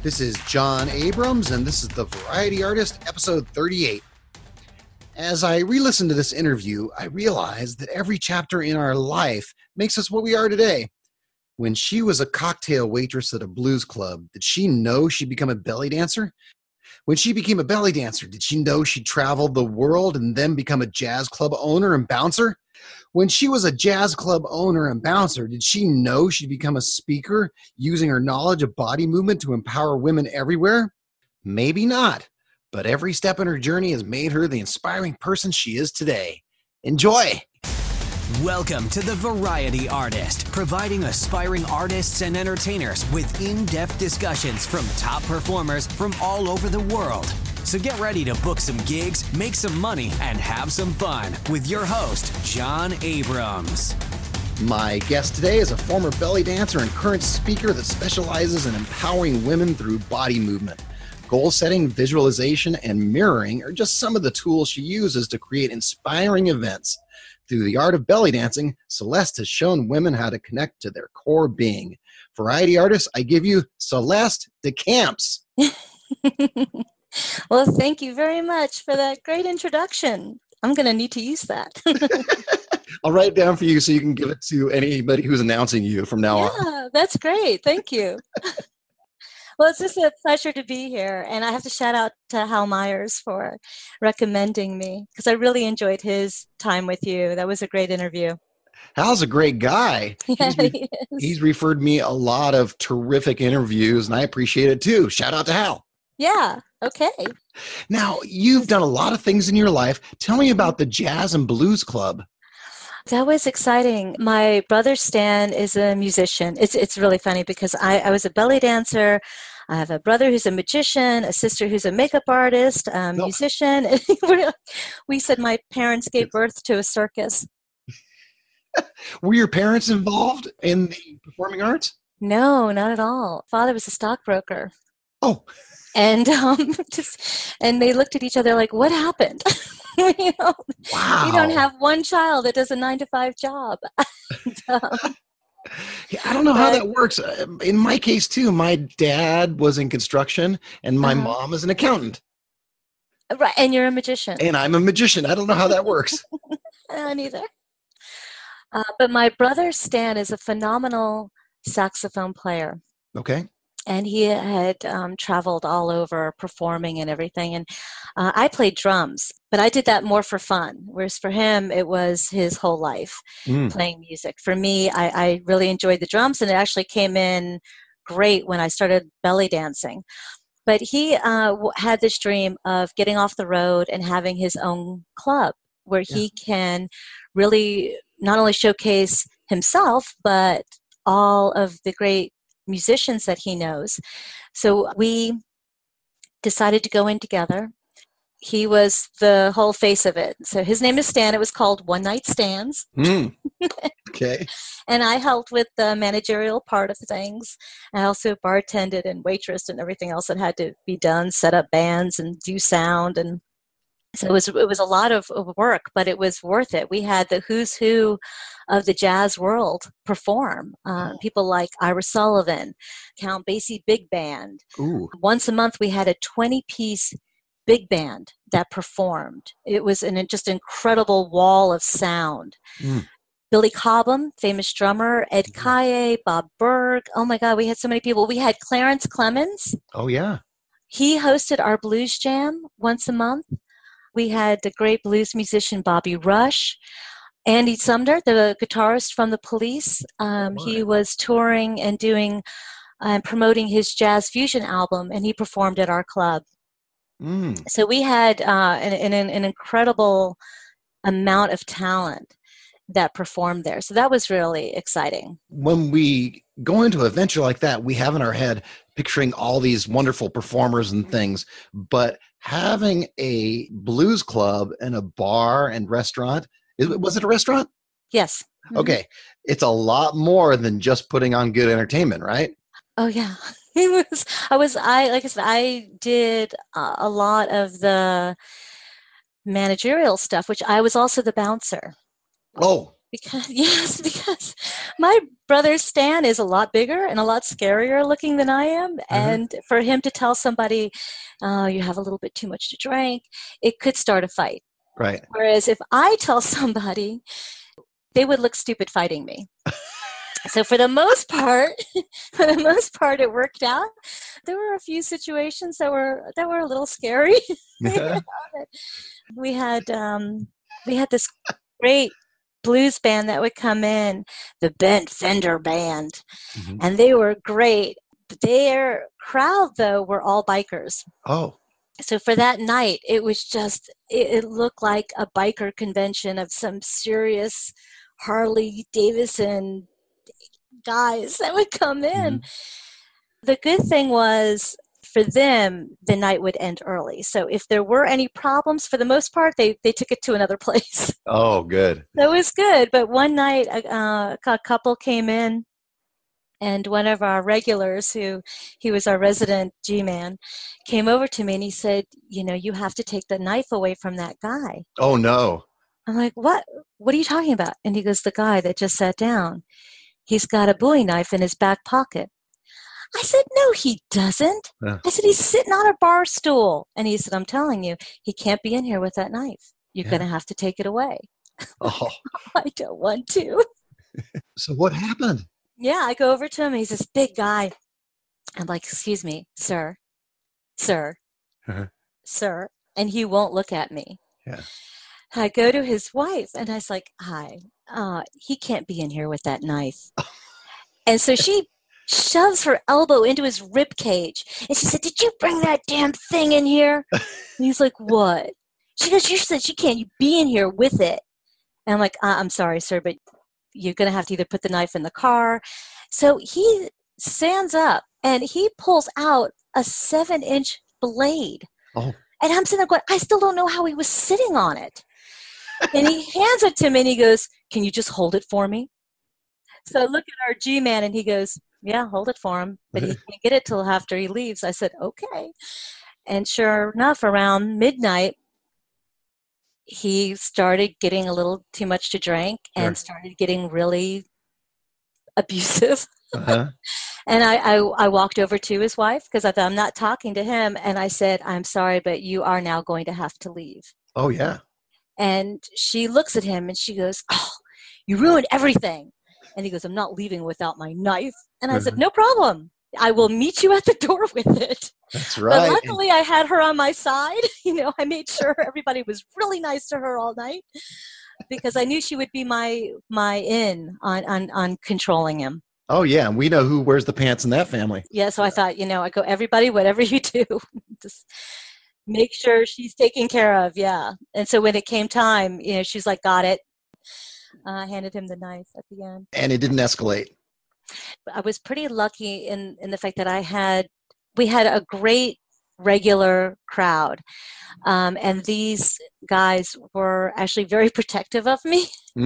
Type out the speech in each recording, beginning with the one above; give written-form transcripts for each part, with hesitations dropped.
This is John Abrams, and this is The Variety Artist, episode 38. As I re-listened to this interview, I realized that every chapter in our life makes us what we are today. When she was a cocktail waitress at a blues club, did she know she'd become a belly dancer? When she became a belly dancer, did she know she'd travel the world and then become a jazz club owner and bouncer? When she was a jazz club owner and bouncer, did she know she'd become a speaker using her knowledge of body movement to empower women everywhere? Maybe not, but every step in her journey has made her the inspiring person she is today. Enjoy! Welcome to The Variety Artist, providing aspiring artists and entertainers with in-depth discussions from top performers from all over the world. So get ready to book some gigs, make some money, and have some fun with your host, John Abrams. My guest today is a former belly dancer and current speaker that specializes in empowering women through body movement. Goal setting, visualization, and mirroring are just some of the tools she uses to create inspiring events. Through the art of belly dancing, Celeste has shown women how to connect to their core being. Variety artists, I give you Celeste DeCamps. Well, thank you very much for that great introduction. I'm going to need to use that. I'll write it down for you so you can give it to anybody who's announcing you from now on. Yeah, that's great. Thank you. Well, it's just a pleasure to be here. And I have to shout out to Hal Myers for recommending me because I really enjoyed his time with you. That was a great interview. Hal's a great guy. Yeah, he is. He's referred me a lot of terrific interviews, and I appreciate it too. Shout out to Hal. Yeah, okay. Now, you've done a lot of things in your life. Tell me about the Jazz and Blues Club. That was exciting. My brother Stan is a musician. It's really funny because I was a belly dancer. I have a brother who's a magician, a sister who's a makeup artist, a musician. We said my parents gave birth to a circus. Were your parents involved in the performing arts? No, not at all. Father was a stockbroker. Oh. And and they looked at each other like, what happened? Wow. You don't have one child that does a 9-to-5 job. Yeah, I don't know how that works. In my case, too, my dad was in construction and my mom is an accountant. Right, and you're a magician. And I'm a magician. I don't know how that works. Neither. But my brother Stan is a phenomenal saxophone player. Okay. And he had traveled all over performing and everything. And I played drums, but I did that more for fun. Whereas for him, it was his whole life playing music. For me, I really enjoyed the drums, and it actually came in great when I started belly dancing. But he had this dream of getting off the road and having his own club where he can really not only showcase himself, but all of the great musicians that he knows. So we decided to go in together. He was the whole face of it. So his name is Stan. It was called One Night Stands. Okay. And I helped with the managerial part of things. I also bartended and waitressed and everything else that had to be done, set up bands and do sound. And so it was a lot of work, but it was worth it. We had the who's who of the jazz world perform. People like Ira Sullivan, Count Basie Big Band. Ooh. Once a month, we had a 20-piece big band that performed. It was an just incredible wall of sound. Billy Cobham, famous drummer, Ed Kaye, Bob Berg. Oh my God, we had so many people. We had Clarence Clemens. Oh, yeah. He hosted our blues jam once a month. We had the great blues musician Bobby Rush. Andy Sumner, the guitarist from the Police. He was touring and doing promoting his jazz fusion album, and he performed at our club. So we had an incredible amount of talent that performed there. So that was really exciting. When we go into a venture like that, we have in our head picturing all these wonderful performers and things, but having a blues club and a bar and restaurant, was it a restaurant? Yes. Okay. It's a lot more than just putting on good entertainment, right? Oh yeah. Like I said, I did a lot of the managerial stuff, which I was also the bouncer. Oh, Because my brother Stan is a lot bigger and a lot scarier looking than I am. And for him to tell somebody, you have a little bit too much to drink, it could start a fight. Right. Whereas if I tell somebody, they would look stupid fighting me. So for the most part, it worked out. There were a few situations that were a little scary. We had this great blues band that would come in, the Bent Fender Band, and they were great. Their crowd, though, were all bikers. Oh. So for that night, it was just, it looked like a biker convention of some serious Harley Davidson guys that would come in. The good thing was, for them, the night would end early. So if there were any problems, for the most part, they took it to another place. Oh, good. That was good. But one night, a couple came in, and one of our regulars, he was our resident G-man, came over to me and he said, you have to take the knife away from that guy. Oh, no. I'm like, what? What are you talking about? And he goes, the guy that just sat down, he's got a Bowie knife in his back pocket. I said, no, he doesn't. I said, he's sitting on a bar stool. And he said, I'm telling you, he can't be in here with that knife. You're going to have to take it away. Oh. I don't want to. So what happened? Yeah, I go over to him. He's this big guy. I'm like, excuse me, sir. Sir. And he won't look at me. Yeah. I go to his wife, and I was like, hi, he can't be in here with that knife. And so she shoves her elbow into his rib cage, and she said, did you bring that damn thing in here? And he's like, what? She goes, you said you can't be in here with it. And I'm like, I'm sorry, sir, but you're going to have to either put the knife in the car. So he stands up, and he pulls out a 7-inch blade. Oh. And I'm sitting there going, I still don't know how he was sitting on it. And he hands it to me, and he goes, can you just hold it for me? So I look at our G-man, and he goes, yeah, hold it for him. But he can't get it till after he leaves. I said, okay. And sure enough, around midnight, he started getting a little too much to drink and started getting really abusive. And I walked over to his wife because I thought, I'm not talking to him. And I said, I'm sorry, but you are now going to have to leave. Oh, yeah. And she looks at him and she goes, oh, you ruined everything. And he goes, I'm not leaving without my knife. And I said, no problem. I will meet you at the door with it. That's right. But luckily I had her on my side. I made sure everybody was really nice to her all night because I knew she would be my in on controlling him. Oh, yeah. And we know who wears the pants in that family. Yeah. So I thought, I go, everybody, whatever you do, just make sure she's taken care of. Yeah. And so when it came time, she's like, got it. I handed him the knife at the end. And it didn't escalate. I was pretty lucky in the fact that we had a great regular crowd. And these guys were actually very protective of me.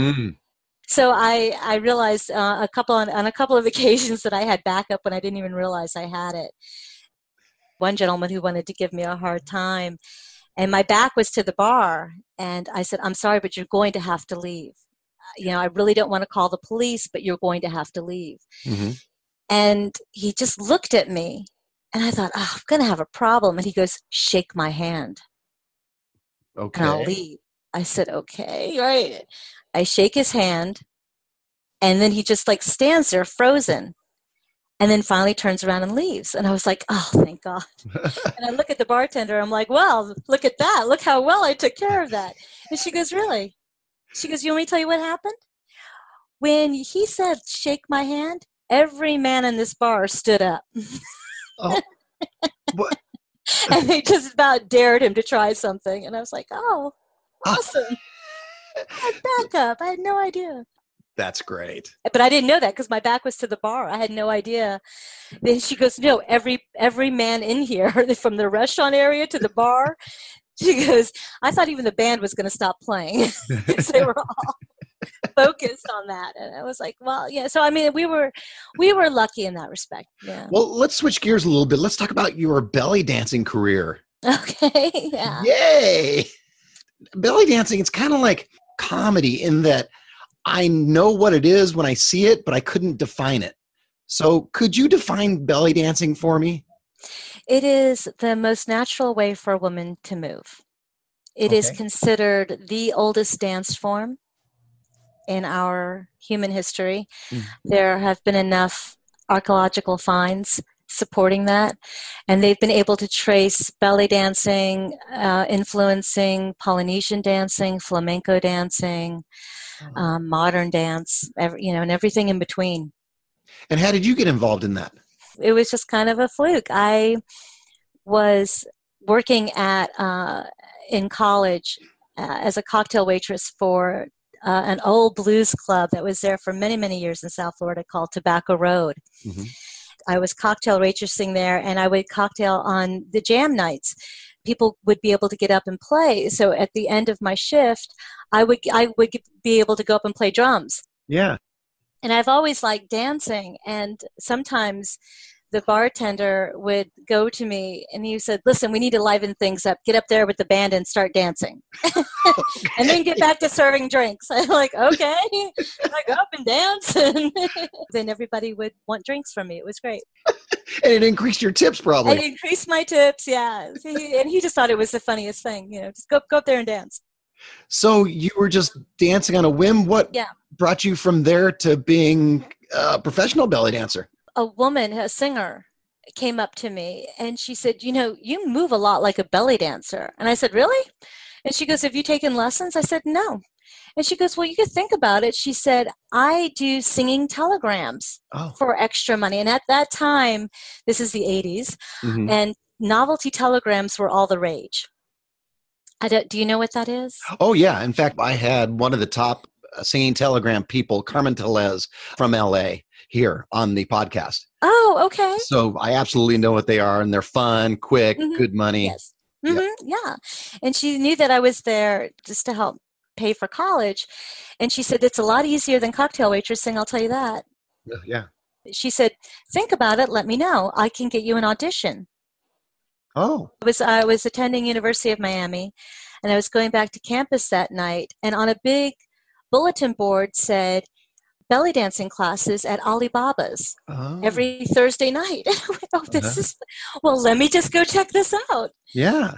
So I realized on a couple of occasions that I had backup when I didn't even realize I had it. One gentleman who wanted to give me a hard time, and my back was to the bar, and I said, I'm sorry, but you're going to have to leave. I really don't want to call the police, but you're going to have to leave. And he just looked at me, and I thought, I'm going to have a problem. And he goes, shake my hand. Okay. And I'll leave. I said, okay, right. I shake his hand, and then he just stands there frozen, and then finally turns around and leaves. And I was like, oh, thank God. And I look at the bartender. I'm like, well, look at that. Look how well I took care of that. And she goes, really? She goes, you want me to tell you what happened? When he said, shake my hand, every man in this bar stood up. Oh, what? And they just about dared him to try something. And I was like, oh, awesome. I had backup. I had no idea. That's great. But I didn't know that because my back was to the bar. I had no idea. Then she goes, no, every man in here, from the restaurant area to the bar. She goes, I thought even the band was going to stop playing because they were all focused on that. And I was like, well, yeah. So, I mean, we were lucky in that respect. Yeah. Well, let's switch gears a little bit. Let's talk about your belly dancing career. Okay. Yeah. Yay. Belly dancing, it's kind of like comedy in that I know what it is when I see it, but I couldn't define it. So could you define belly dancing for me? It is the most natural way for a woman to move. It is Okay. considered the oldest dance form in our human history. Mm. There have been enough archaeological finds supporting that, and they've been able to trace belly dancing influencing Polynesian dancing, flamenco dancing, modern dance, and everything in between. And how did you get involved in that? It was just kind of a fluke. I was working at in college as a cocktail waitress for an old blues club that was there for many, many years in South Florida called Tobacco Road. Mm-hmm. I was cocktail waitressing there, and I would cocktail on the jam nights. People would be able to get up and play. So at the end of my shift, I would be able to go up and play drums. Yeah. And I've always liked dancing, and sometimes the bartender would go to me and he said, "Listen, we need to liven things up. Get up there with the band and start dancing." And then get back to serving drinks. I'm like, okay. I go up and dance. And then everybody would want drinks from me. It was great. And it increased your tips probably. It increased my tips, yeah. And he just thought it was the funniest thing. Just go up there and dance. So you were just dancing on a whim. What brought you from there to being a professional belly dancer? A woman, a singer, came up to me and she said, "You move a lot like a belly dancer." And I said, "Really?" And she goes, "Have you taken lessons?" I said, "No." And she goes, "Well, you could think about it." She said, "I do singing telegrams for extra money." And at that time, this is the 80s, and novelty telegrams were all the rage. Do you know what that is? Oh, yeah. In fact, I had one of the top singing telegram people, Carmen Tellez from LA, here on the podcast. Oh, okay. So I absolutely know what they are, and they're fun, quick, good money. Yes. Yeah. And she knew that I was there just to help pay for college. And she said, "It's a lot easier than cocktail waitressing, I'll tell you that." Yeah. She said, "Think about it. Let me know. I can get you an audition." Oh. I was attending University of Miami, and I was going back to campus that night. And on a big bulletin board said, "Belly dancing classes at Alibaba's every Thursday night." Well, let me just go check this out. Yeah.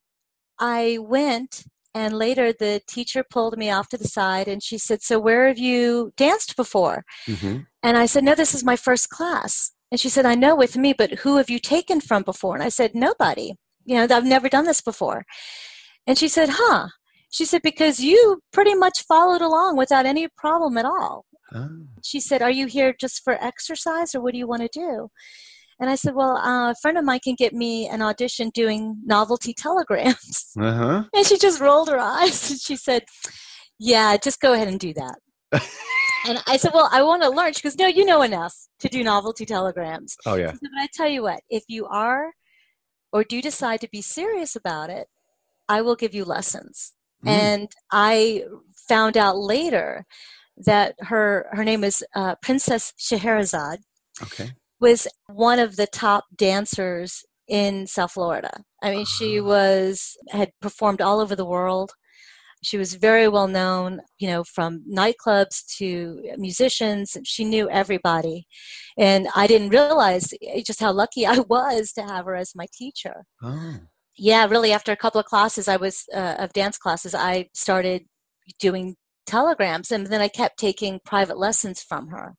I went, and later the teacher pulled me off to the side and she said, "So where have you danced before?" And I said, "No, this is my first class." And she said, "I know, with me, but who have you taken from before?" And I said, "Nobody. I've never done this before." And she said, "Huh." She said, "Because you pretty much followed along without any problem at all." She said, "Are you here just for exercise, or what do you want to do?" And I said, "Well, a friend of mine can get me an audition doing novelty telegrams." And she just rolled her eyes and she said, "Yeah, just go ahead and do that." And I said, "Well, I want to learn." She goes, "No, you know enough to do novelty telegrams." Oh, yeah. She said, "But I tell you what, if you are or do decide to be serious about it, I will give you lessons." And I found out later that her name is Princess Scheherazade. Okay. Was one of the top dancers in South Florida. I mean, she had performed all over the world. She was very well known, from nightclubs to musicians. She knew everybody. And I didn't realize just how lucky I was to have her as my teacher. Yeah, really, after a couple of classes, of dance classes, I started doing telegrams, and then I kept taking private lessons from her.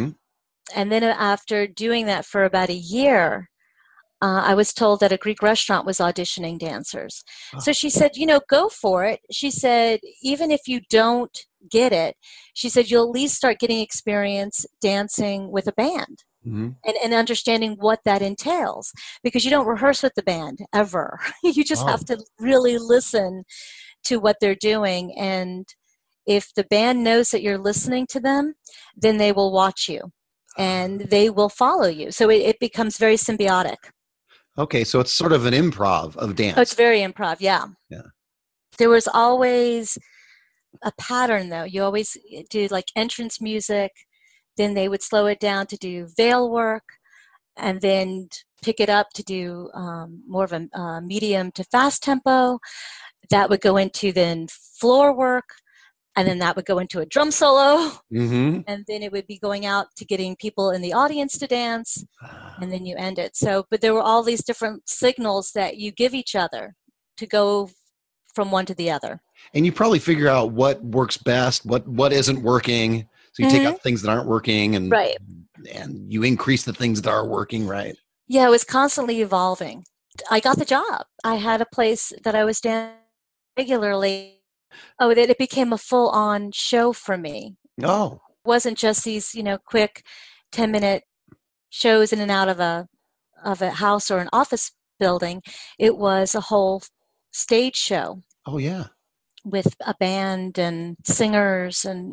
And then after doing that for about a year, I was told that a Greek restaurant was auditioning dancers. So she said, "Go for it." She said, "Even if you don't get it," she said, "you'll at least start getting experience dancing with a band and understanding what that entails, because you don't rehearse with the band ever. You just have to really listen to what they're doing. And if the band knows that you're listening to them, then they will watch you and they will follow you. So it becomes very symbiotic." Okay, so it's sort of an improv of dance. Oh, it's very improv, yeah. There was always a pattern, though. You always do like entrance music, then they would slow it down to do veil work, and then pick it up to do more of a medium to fast tempo. That would go into then floor work, And then that would go into a drum solo. Mm-hmm. And then it would be going out to getting people in the audience to dance. And then you end it. So, but there were all these different signals that you give each other to go from one to the other. And you probably figure out what works best, what isn't working. So you take out things that aren't working, and right. And you increase the things that are working, right? Yeah, it was constantly evolving. I got the job. I had a place that I was dancing regularly. Oh, that it became a full-on show for me. Oh. It wasn't just these, quick 10-minute shows in and out of a house or an office building. It was a whole stage show. Oh, yeah. With a band and singers, and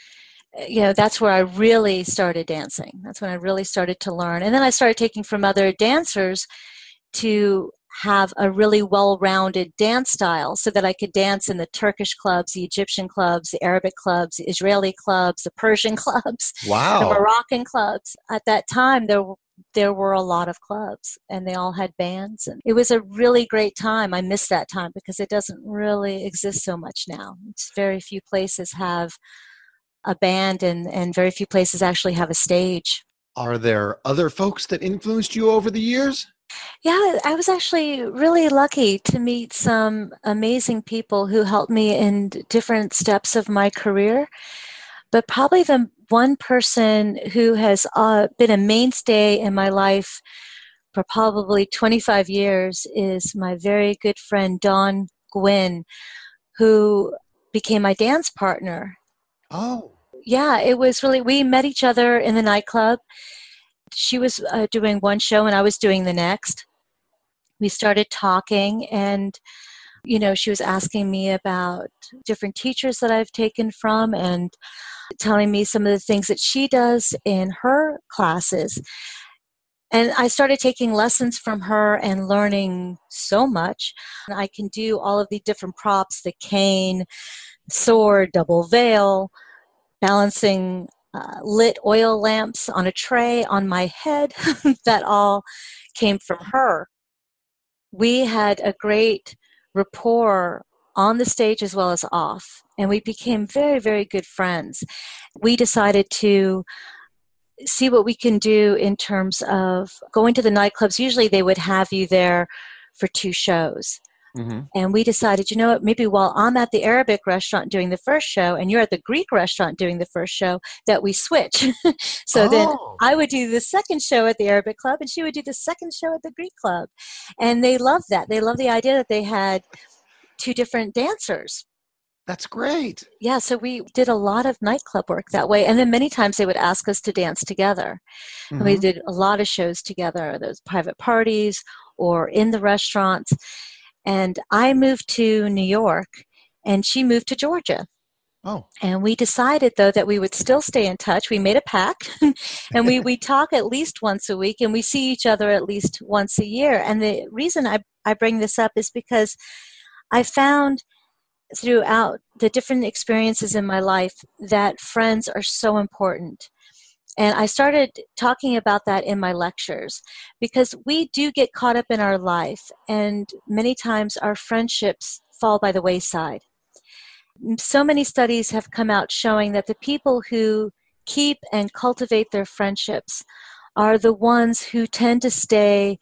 that's where I really started dancing. That's when I really started to learn. And then I started taking from other dancers to have a really well-rounded dance style so that I could dance in the Turkish clubs, the Egyptian clubs, the Arabic clubs, the Israeli clubs, the Persian clubs, wow, the Moroccan clubs. At that time, there were a lot of clubs, and they all had bands. And it was a really great time. I miss that time because it doesn't really exist so much now. It's very few places have a band, and very few places actually have a stage. Are there other folks that influenced you over the years? Yeah, I was actually really lucky to meet some amazing people who helped me in different steps of my career. But probably the one person who has been a mainstay in my life for probably 25 years is my very good friend, Dawn Gwynn, who became my dance partner. Oh. Yeah, it was really, we met each other in the nightclub. She was doing one show and I was doing the next. We started talking, and she was asking me about different teachers that I've taken from and telling me some of the things that she does in her classes. And I started taking lessons from her and learning so much. I can do all of the different props, the cane, sword, double veil, balancing lit oil lamps on a tray on my head. That all came from her. We had a great rapport on the stage as well as off, and we became very, very good friends. We decided to see what we can do in terms of going to the nightclubs. Usually they would have you there for 2 shows. Mm-hmm. And we decided, maybe while I'm at the Arabic restaurant doing the first show and you're at the Greek restaurant doing the first show, that we switch. So then I would do the second show at the Arabic club and she would do the second show at the Greek club. And they loved that. They loved the idea that they had 2 different dancers. That's great. Yeah, so we did a lot of nightclub work that way. And then many times they would ask us to dance together. Mm-hmm. And we did a lot of shows together, those private parties or in the restaurants. And I moved to New York, and she moved to Georgia. Oh. And we decided, though, that we would still stay in touch. We made a pact, and we talk at least once a week, and we see each other at least once a year. And the reason I bring this up is because I found throughout the different experiences in my life that friends are so important. And I started talking about that in my lectures because we do get caught up in our life, and many times our friendships fall by the wayside. So many studies have come out showing that the people who keep and cultivate their friendships are the ones who tend to stay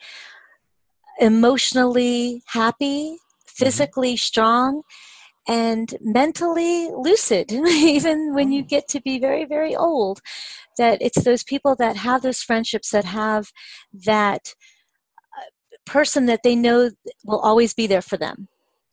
emotionally happy, physically strong, and mentally lucid, even when you get to be very, very old. That it's those people that have those friendships, that have that person that they know will always be there for them.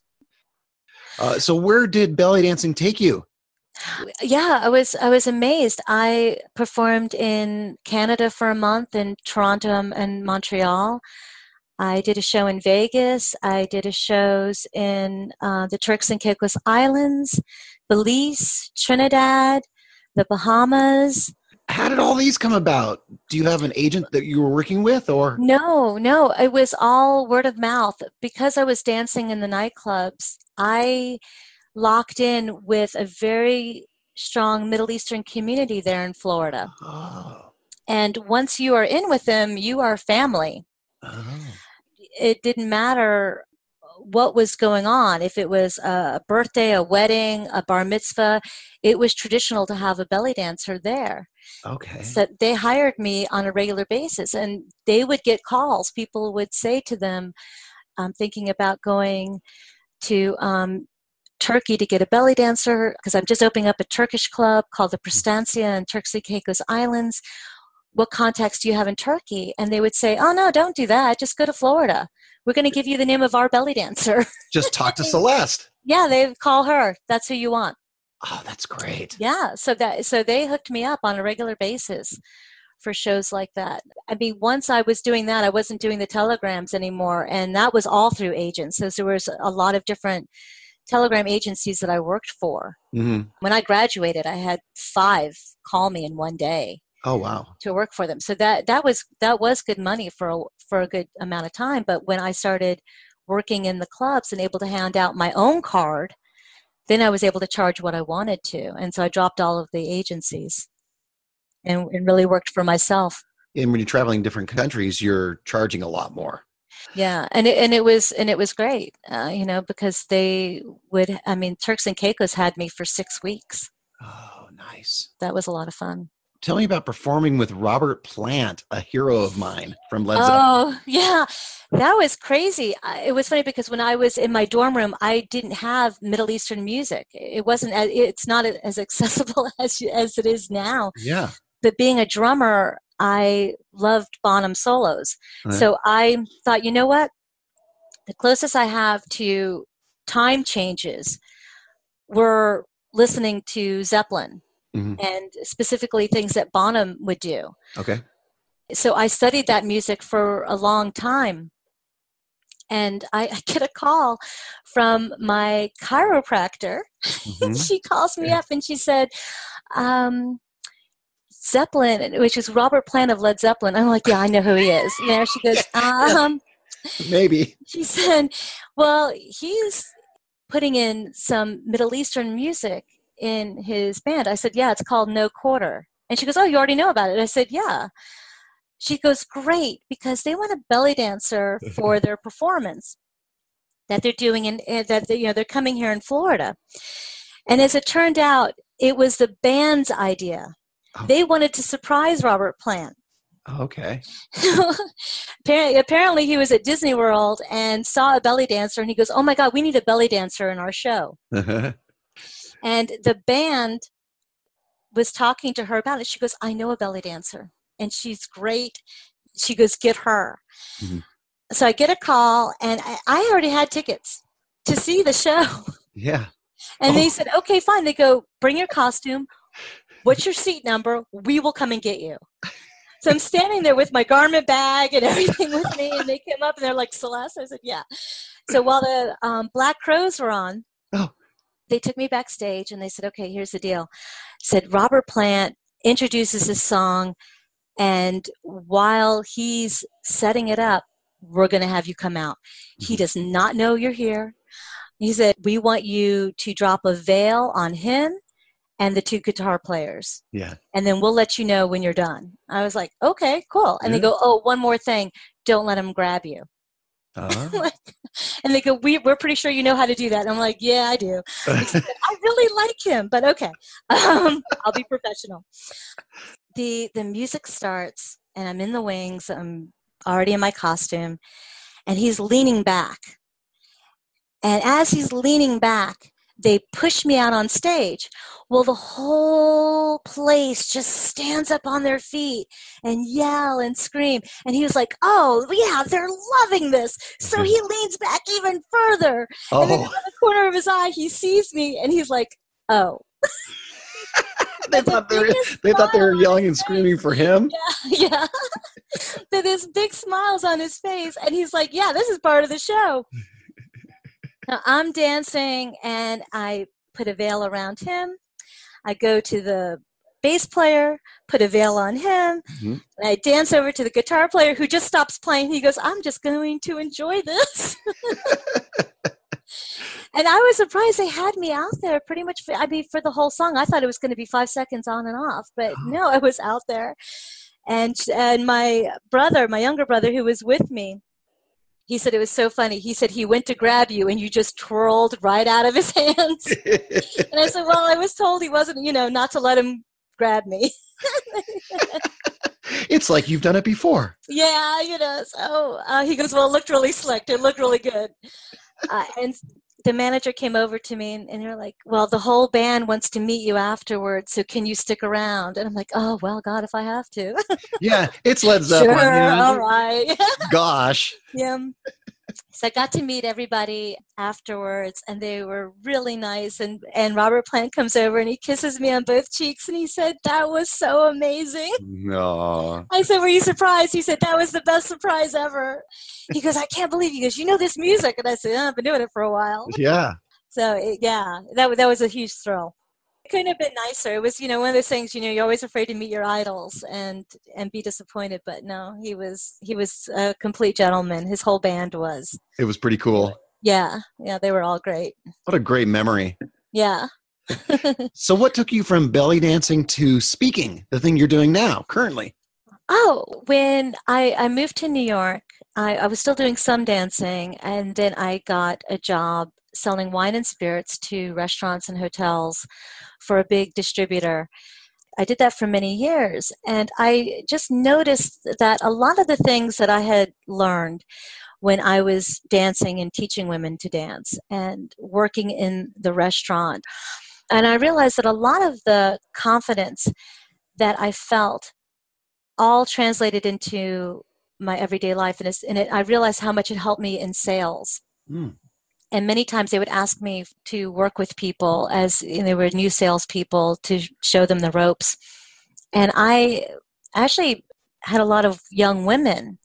So where did belly dancing take you? Yeah, I was amazed. I performed in Canada for a month, in Toronto and Montreal. I did a show in Vegas. I did shows in the Turks and Caicos Islands, Belize, Trinidad, the Bahamas. How did all these come about? Do you have an agent that you were working with, or? No, it was all word of mouth. Because I was dancing in the nightclubs, I locked in with a very strong Middle Eastern community there in Florida. Oh. And once you are in with them, you are family. Oh. It didn't matter what was going on. If it was a birthday, a wedding, a bar mitzvah, it was traditional to have a belly dancer there. Okay. So they hired me on a regular basis, and they would get calls. People would say to them, I'm thinking about going to Turkey to get a belly dancer because I'm just opening up a Turkish club called the Prestantia in Turks and Caicos Islands. What contacts do you have in Turkey? And they would say, oh, no, don't do that. Just go to Florida. We're going to give you the name of our belly dancer. Just talk to Celeste. Yeah, they call her. That's who you want. Oh, that's great. Yeah, so they hooked me up on a regular basis for shows like that. I mean, once I was doing that, I wasn't doing the telegrams anymore, and that was all through agents. So there was a lot of different telegram agencies that I worked for. Mm-hmm. When I graduated, I had 5 call me in one day. Oh, wow. To work for them. So that was good money for a good amount of time. But when I started working in the clubs and able to hand out my own card, then I was able to charge what I wanted to. And so I dropped all of the agencies and really worked for myself. And when you're traveling different countries, you're charging a lot more. Yeah, and it was great, because Turks and Caicos had me for 6 weeks. Oh, nice. That was a lot of fun. Tell me about performing with Robert Plant, a hero of mine from Led Zeppelin. Oh, yeah. That was crazy. It was funny because when I was in my dorm room, I didn't have Middle Eastern music. It's not as accessible as it is now. Yeah. But being a drummer, I loved Bonham solos. Right. So I thought, you know what? The closest I have to time changes were listening to Zeppelin. Mm-hmm. And specifically things that Bonham would do. Okay. So I studied that music for a long time. And I get a call from my chiropractor. Mm-hmm. She calls me up and she said, Zeppelin, which is Robert Plant of Led Zeppelin. I'm like, yeah, I know who he is. She goes, maybe. She said, well, he's putting in some Middle Eastern music in his band. I said, yeah, it's called No Quarter. And she goes, oh, you already know about it? I said, yeah. She goes, great, because they want a belly dancer for their performance that they're doing, and that they're coming here in Florida. And as it turned out, it was the band's idea. Oh. They wanted to surprise Robert Plant. Okay. Apparently he was at Disney World and saw a belly dancer, and he goes, oh my God, we need a belly dancer in our show. And the band was talking to her about it. She goes, I know a belly dancer, and she's great. She goes, get her. Mm-hmm. So I get a call, and I already had tickets to see the show. Yeah. And they said, okay, fine. They go, bring your costume. What's your seat number? We will come and get you. So I'm standing there with my garment bag and everything with me, and they came up, and they're like, Celeste? I said, yeah. So while the Black Crowes were on, they took me backstage and they said, okay, here's the deal. Said Robert Plant introduces this song, and while he's setting it up, we're going to have you come out. He does not know you're here. He said, we want you to drop a veil on him and the 2 guitar players. Yeah. And then we'll let you know when you're done. I was like, okay, cool. And they go, oh, one more thing. Don't let him grab you. Uh-huh. And they go, we're pretty sure you know how to do that. And I'm like, yeah, I do. Said, I really like him, but okay. I'll be professional. The music starts, and I'm in the wings. I'm already in my costume, and he's leaning back. And as he's leaning back, they push me out on stage. Well, the whole place just stands up on their feet and yell and scream. And he was like, oh, yeah, they're loving this. So he leans back even further. Oh. And then in the corner of his eye, he sees me, and he's like, oh. They thought they were yelling and screaming for him? Yeah. There's big smiles on his face. And he's like, yeah, this is part of the show. Now, I'm dancing, and I put a veil around him. I go to the bass player, put a veil on him, and I dance over to the guitar player, who just stops playing. He goes, I'm just going to enjoy this. And I was surprised they had me out there pretty much, for the whole song. I thought it was going to be 5 seconds on and off, but no, I was out there. And my younger brother, who was with me, He said it was so funny. He said he went to grab you and you just twirled right out of his hands. And I said, well, I was told he wasn't, not to let him grab me. It's like you've done it before. Yeah, so he goes, well, it looked really slick. It looked really good. And the manager came over to me and they're like, well, the whole band wants to meet you afterwards, so can you stick around? And I'm like, oh, well, God, if I have to. Yeah, it's Led Zeppelin. Sure, all right. Gosh. Yeah. So I got to meet everybody afterwards, and they were really nice. And Robert Plant comes over and he kisses me on both cheeks, and he said, that was so amazing. No. I said, were you surprised? He said, that was the best surprise ever. He goes, I can't believe. He goes, you know this music? And I said, I've been doing it for a while. Yeah. So, that was a huge thrill. It couldn't have been nicer. It was, one of those things, you're always afraid to meet your idols and be disappointed. But no, he was a complete gentleman. His whole band was. It was pretty cool. Yeah, they were all great. What a great memory. Yeah. So what took you from belly dancing to speaking, the thing you're doing now, currently? Oh, when I moved to New York, I was still doing some dancing, and then I got a job selling wine and spirits to restaurants and hotels for a big distributor. I did that for many years, and I just noticed that a lot of the things that I had learned when I was dancing and teaching women to dance and working in the restaurant, and I realized that a lot of the confidence that I felt all translated into my everyday life, and I realized how much it helped me in sales. Mm. And many times they would ask me to work with people as they were new salespeople to show them the ropes. And I actually had a lot of young women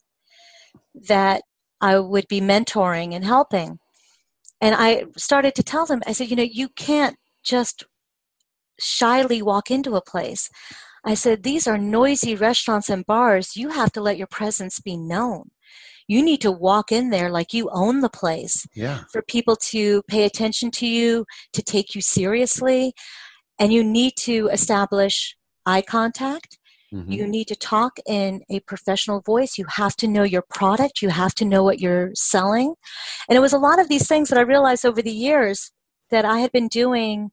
that I would be mentoring and helping. And I started to tell them, I said, you can't just shyly walk into a place. I said, these are noisy restaurants and bars. You have to let your presence be known. You need to walk in there like you own the place. Yeah. For people to pay attention to you, to take you seriously. And you need to establish eye contact. Mm-hmm. You need to talk in a professional voice. You have to know your product. You have to know what you're selling. And it was a lot of these things that I realized over the years that I had been doing,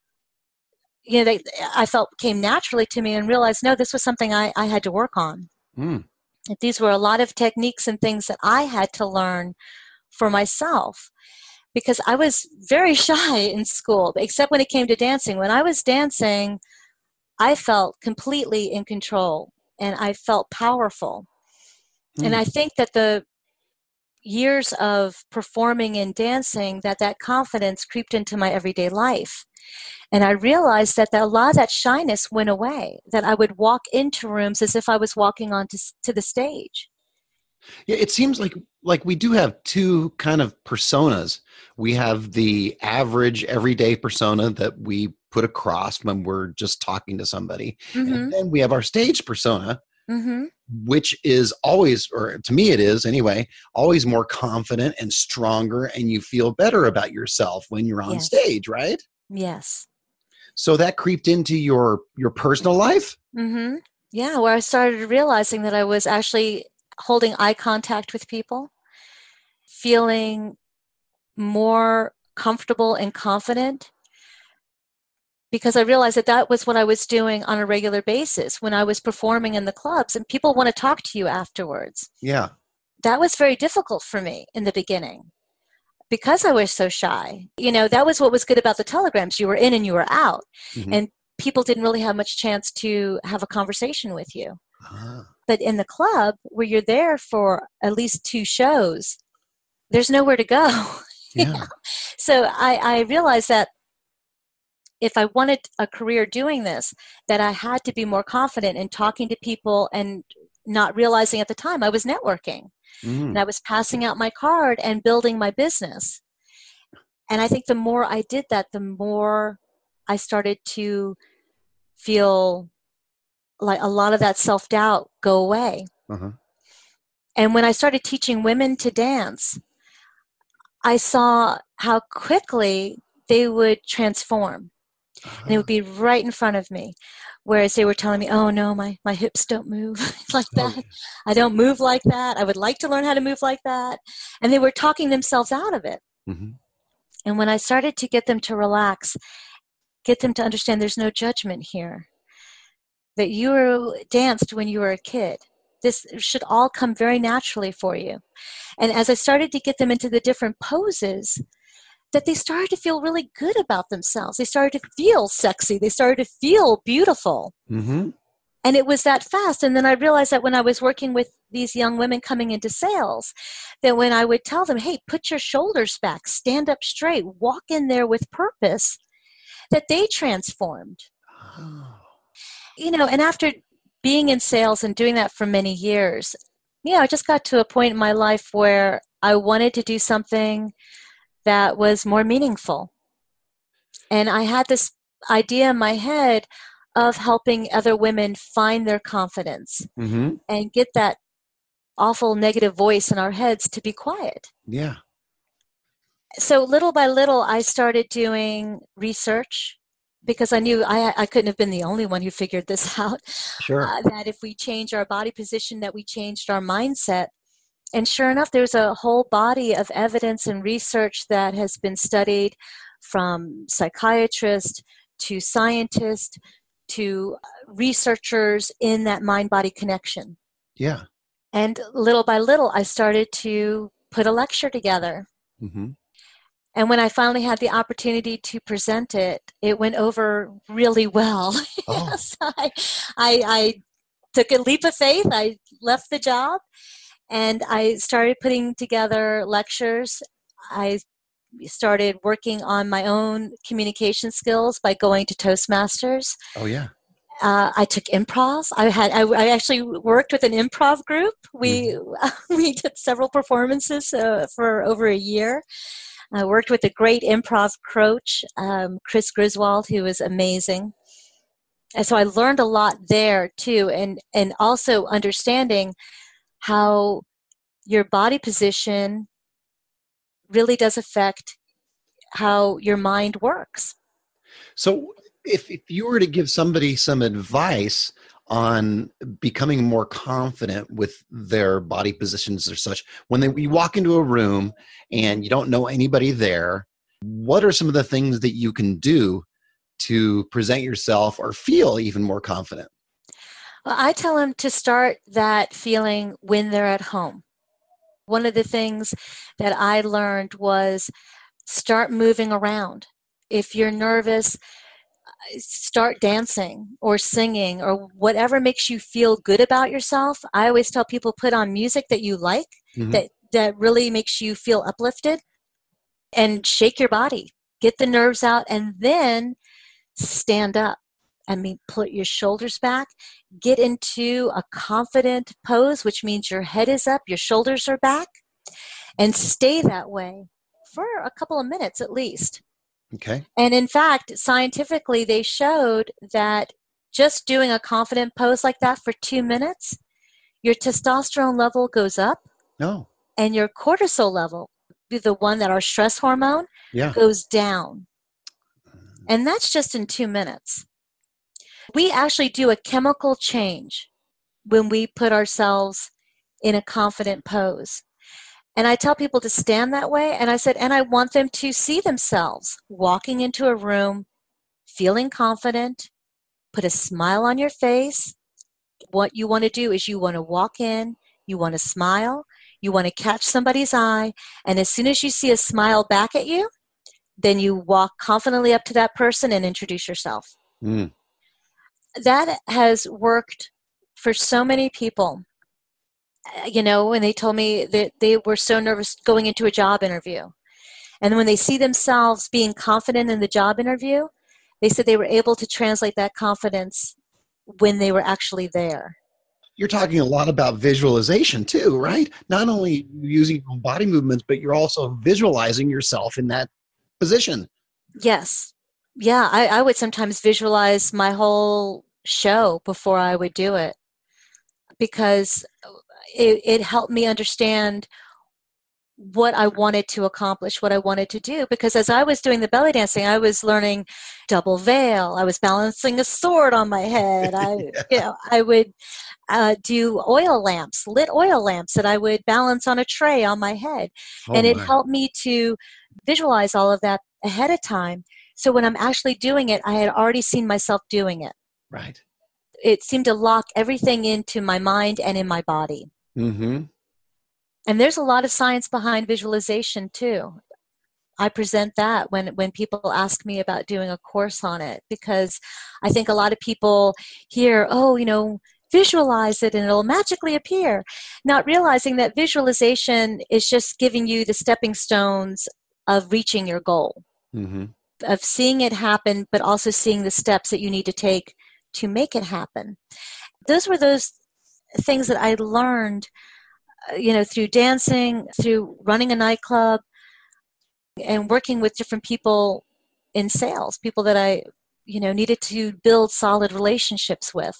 I felt came naturally to me, and realized, no, this was something I had to work on. Mm. These were a lot of techniques and things that I had to learn for myself, because I was very shy in school, except when it came to dancing. When I was dancing, I felt completely in control, and I felt powerful. Mm. And I think that the years of performing and dancing, that confidence creeped into my everyday life. And I realized that a lot of that shyness went away, that I would walk into rooms as if I was walking on to the stage. Yeah, it seems like we do have two kind of personas. We have the average everyday persona that we put across when we're just talking to somebody. Mm-hmm. And then we have our stage persona, mm-hmm. which is always, or to me it is anyway, always more confident and stronger, and you feel better about yourself when you're on stage, right? Yes. So that creeped into your personal life? Mm-hmm. Yeah, where I started realizing that I was actually holding eye contact with people, feeling more comfortable and confident, because I realized that was what I was doing on a regular basis when I was performing in the clubs, and people want to talk to you afterwards. Yeah. That was very difficult for me in the beginning, because I was so shy. That was what was good about the telegrams. You were in and you were out. Mm-hmm. And people didn't really have much chance to have a conversation with you. Uh-huh. But in the club, where you're there for at least 2 shows, there's nowhere to go. Yeah. So I realized that if I wanted a career doing this, that I had to be more confident in talking to people, and not realizing at the time I was networking. Mm. And I was passing out my card and building my business. And I think the more I did that, the more I started to feel like a lot of that self-doubt go away. Uh-huh. And when I started teaching women to dance, I saw how quickly they would transform. Uh-huh. And it would be right in front of me. Whereas they were telling me, oh no, my hips don't move like that. Oh, I don't move like that. I would like to learn how to move like that. And they were talking themselves out of it. mm-hmm. And when I started to get them to relax, get them to understand there's no judgment here, that you danced when you were a kid. This should all come very naturally for you. And as I started to get them into the different poses, that they started to feel really good about themselves. They started to feel sexy. They started to feel beautiful. Mm-hmm. And it was that fast. And then I realized that when I was working with these young women coming into sales, that when I would tell them, hey, put your shoulders back, stand up straight, walk in there with purpose, that they transformed. Oh. And after being in sales and doing that for many years, I just got to a point in my life where I wanted to do something that was more meaningful. And I had this idea in my head of helping other women find their confidence Mm-hmm. and get that awful negative voice in our heads to be quiet. Yeah. So little by little, I started doing research because I knew I couldn't have been the only one who figured this out. Sure. That if we change our body position, that we changed our mindset. And sure enough, there's a whole body of evidence and research that has been studied, from psychiatrists to scientists to researchers in that mind-body connection. Yeah. And little by little, I started to put a lecture together. Mm-hmm. And when I finally had the opportunity to present it, it went over really well. Oh. Yes, I took a leap of faith. I left the job and I started putting together lectures. I started working on my own communication skills by going to Toastmasters. Oh, yeah. I took improv. I actually worked with an improv group. We did several performances for over a year. I worked with a great improv coach, Chris Griswold, who was amazing. And so I learned a lot there too, and also understanding how your body position really does affect how your mind works. So if you were to give somebody some advice on becoming more confident with their body positions or such, when you walk into a room and you don't know anybody there, what are some of the things that you can do to present yourself or feel even more confident? Well, I tell them to start that feeling when they're at home. One of the things that I learned was start moving around. If you're nervous, start dancing or singing or whatever makes you feel good about yourself. I always tell people, put on music that you like, that really makes you feel uplifted, and shake your body. Get the nerves out and then stand up. Put your shoulders back. Get into a confident pose, which means your head is up, your shoulders are back, and stay that way for a couple of minutes at least. Okay. And in fact, scientifically, they showed that just doing a confident pose like that for 2 minutes, your testosterone level goes up. No. And your cortisol level, the one that our stress hormone, goes down. And that's just in 2 minutes. We actually do a chemical change when we put ourselves in a confident pose. And I tell people to stand that way. And I said, and I want them to see themselves walking into a room, feeling confident, put a smile on your face. What you want to do is you want to walk in, you want to smile, you want to catch somebody's eye. And as soon as you see a smile back at you, then you walk confidently up to that person and introduce yourself. Mm. That has worked for so many people. When they told me that they were so nervous going into a job interview. And when they see themselves being confident in the job interview, they said they were able to translate that confidence when they were actually there. You're talking a lot about visualization too, right? Not only using your own body movements, but you're also visualizing yourself in that position. Yes. Yeah, I would sometimes visualize my whole show before I would do it, because it helped me understand what I wanted to accomplish, what I wanted to do. Because as I was doing the belly dancing, I was learning double veil. I was balancing a sword on my head. I would do oil lamps, lit oil lamps that I would balance on a tray on my head. Oh And it my. helped me to visualize all of that ahead of time. So when I'm actually doing it, I had already seen myself doing it. Right. It seemed to lock everything into my mind and in my body. Mm-hmm. And there's a lot of science behind visualization too. I present that when people ask me about doing a course on it, because I think a lot of people hear, visualize it and it'll magically appear, not realizing that visualization is just giving you the stepping stones of reaching your goal, Mm-hmm. of seeing it happen, but also seeing the steps that you need to take to make it happen. Those were those things that I learned through dancing, through running a nightclub, and working with different people in sales, people that I, needed to build solid relationships with.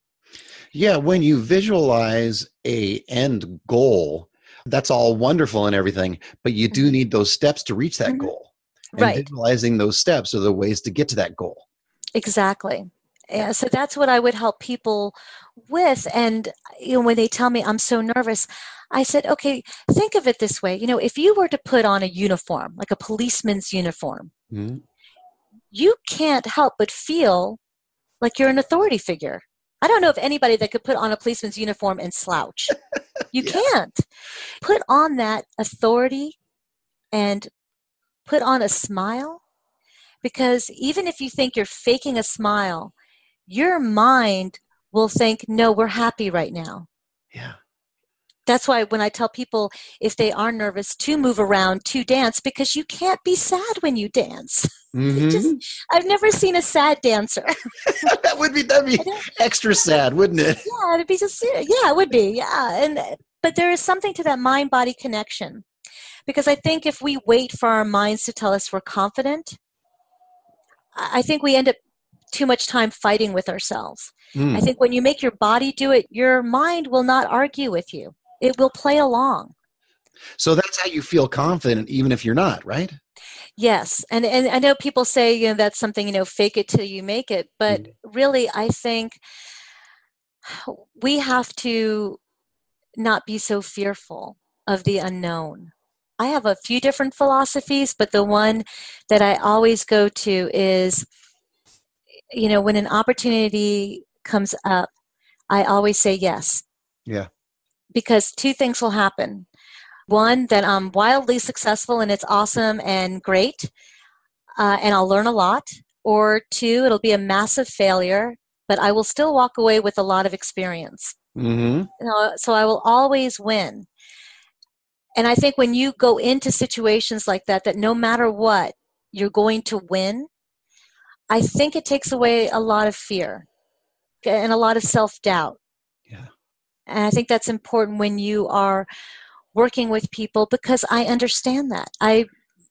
Yeah, when you visualize a end goal, that's all wonderful and everything, but you do need those steps to reach that goal. And Right. visualizing those steps are the ways to get to that goal. Exactly. Yeah, so that's what I would help people with. And when they tell me I'm so nervous, I said, okay, think of it this way. If you were to put on a uniform, like a policeman's uniform, Mm-hmm. you can't help but feel like you're an authority figure. I don't know of anybody that could put on a policeman's uniform and slouch. You can't. Put on that authority and put on a smile, because even if you think you're faking a smile, your mind will think, no, we're happy right now. Yeah. That's why when I tell people, if they are nervous, to move around, to dance, because you can't be sad when you dance. Mm-hmm. I've never seen a sad dancer. That'd be extra sad, wouldn't it? Yeah, it'd be it would be. Yeah. But there is something to that mind-body connection, because I think if we wait for our minds to tell us we're confident, I think we end up too much time fighting with ourselves. I think when you make your body do it, your mind will not argue with you. It will play along. So that's how you feel confident, even if you're not, right? Yes. And I know people say, that's something, fake it till you make it. But really, I think we have to not be so fearful of the unknown. I have a few different philosophies, but the one that I always go to is, when an opportunity comes up, I always say yes. Yeah. Because two things will happen. One, that I'm wildly successful and it's awesome and great, and I'll learn a lot. Or two, it'll be a massive failure, but I will still walk away with a lot of experience. Mm-hmm. So I will always win. And I think when you go into situations like that no matter what, you're going to win, I think it takes away a lot of fear and a lot of self-doubt. Yeah. And I think that's important when you are working with people, because I understand that. I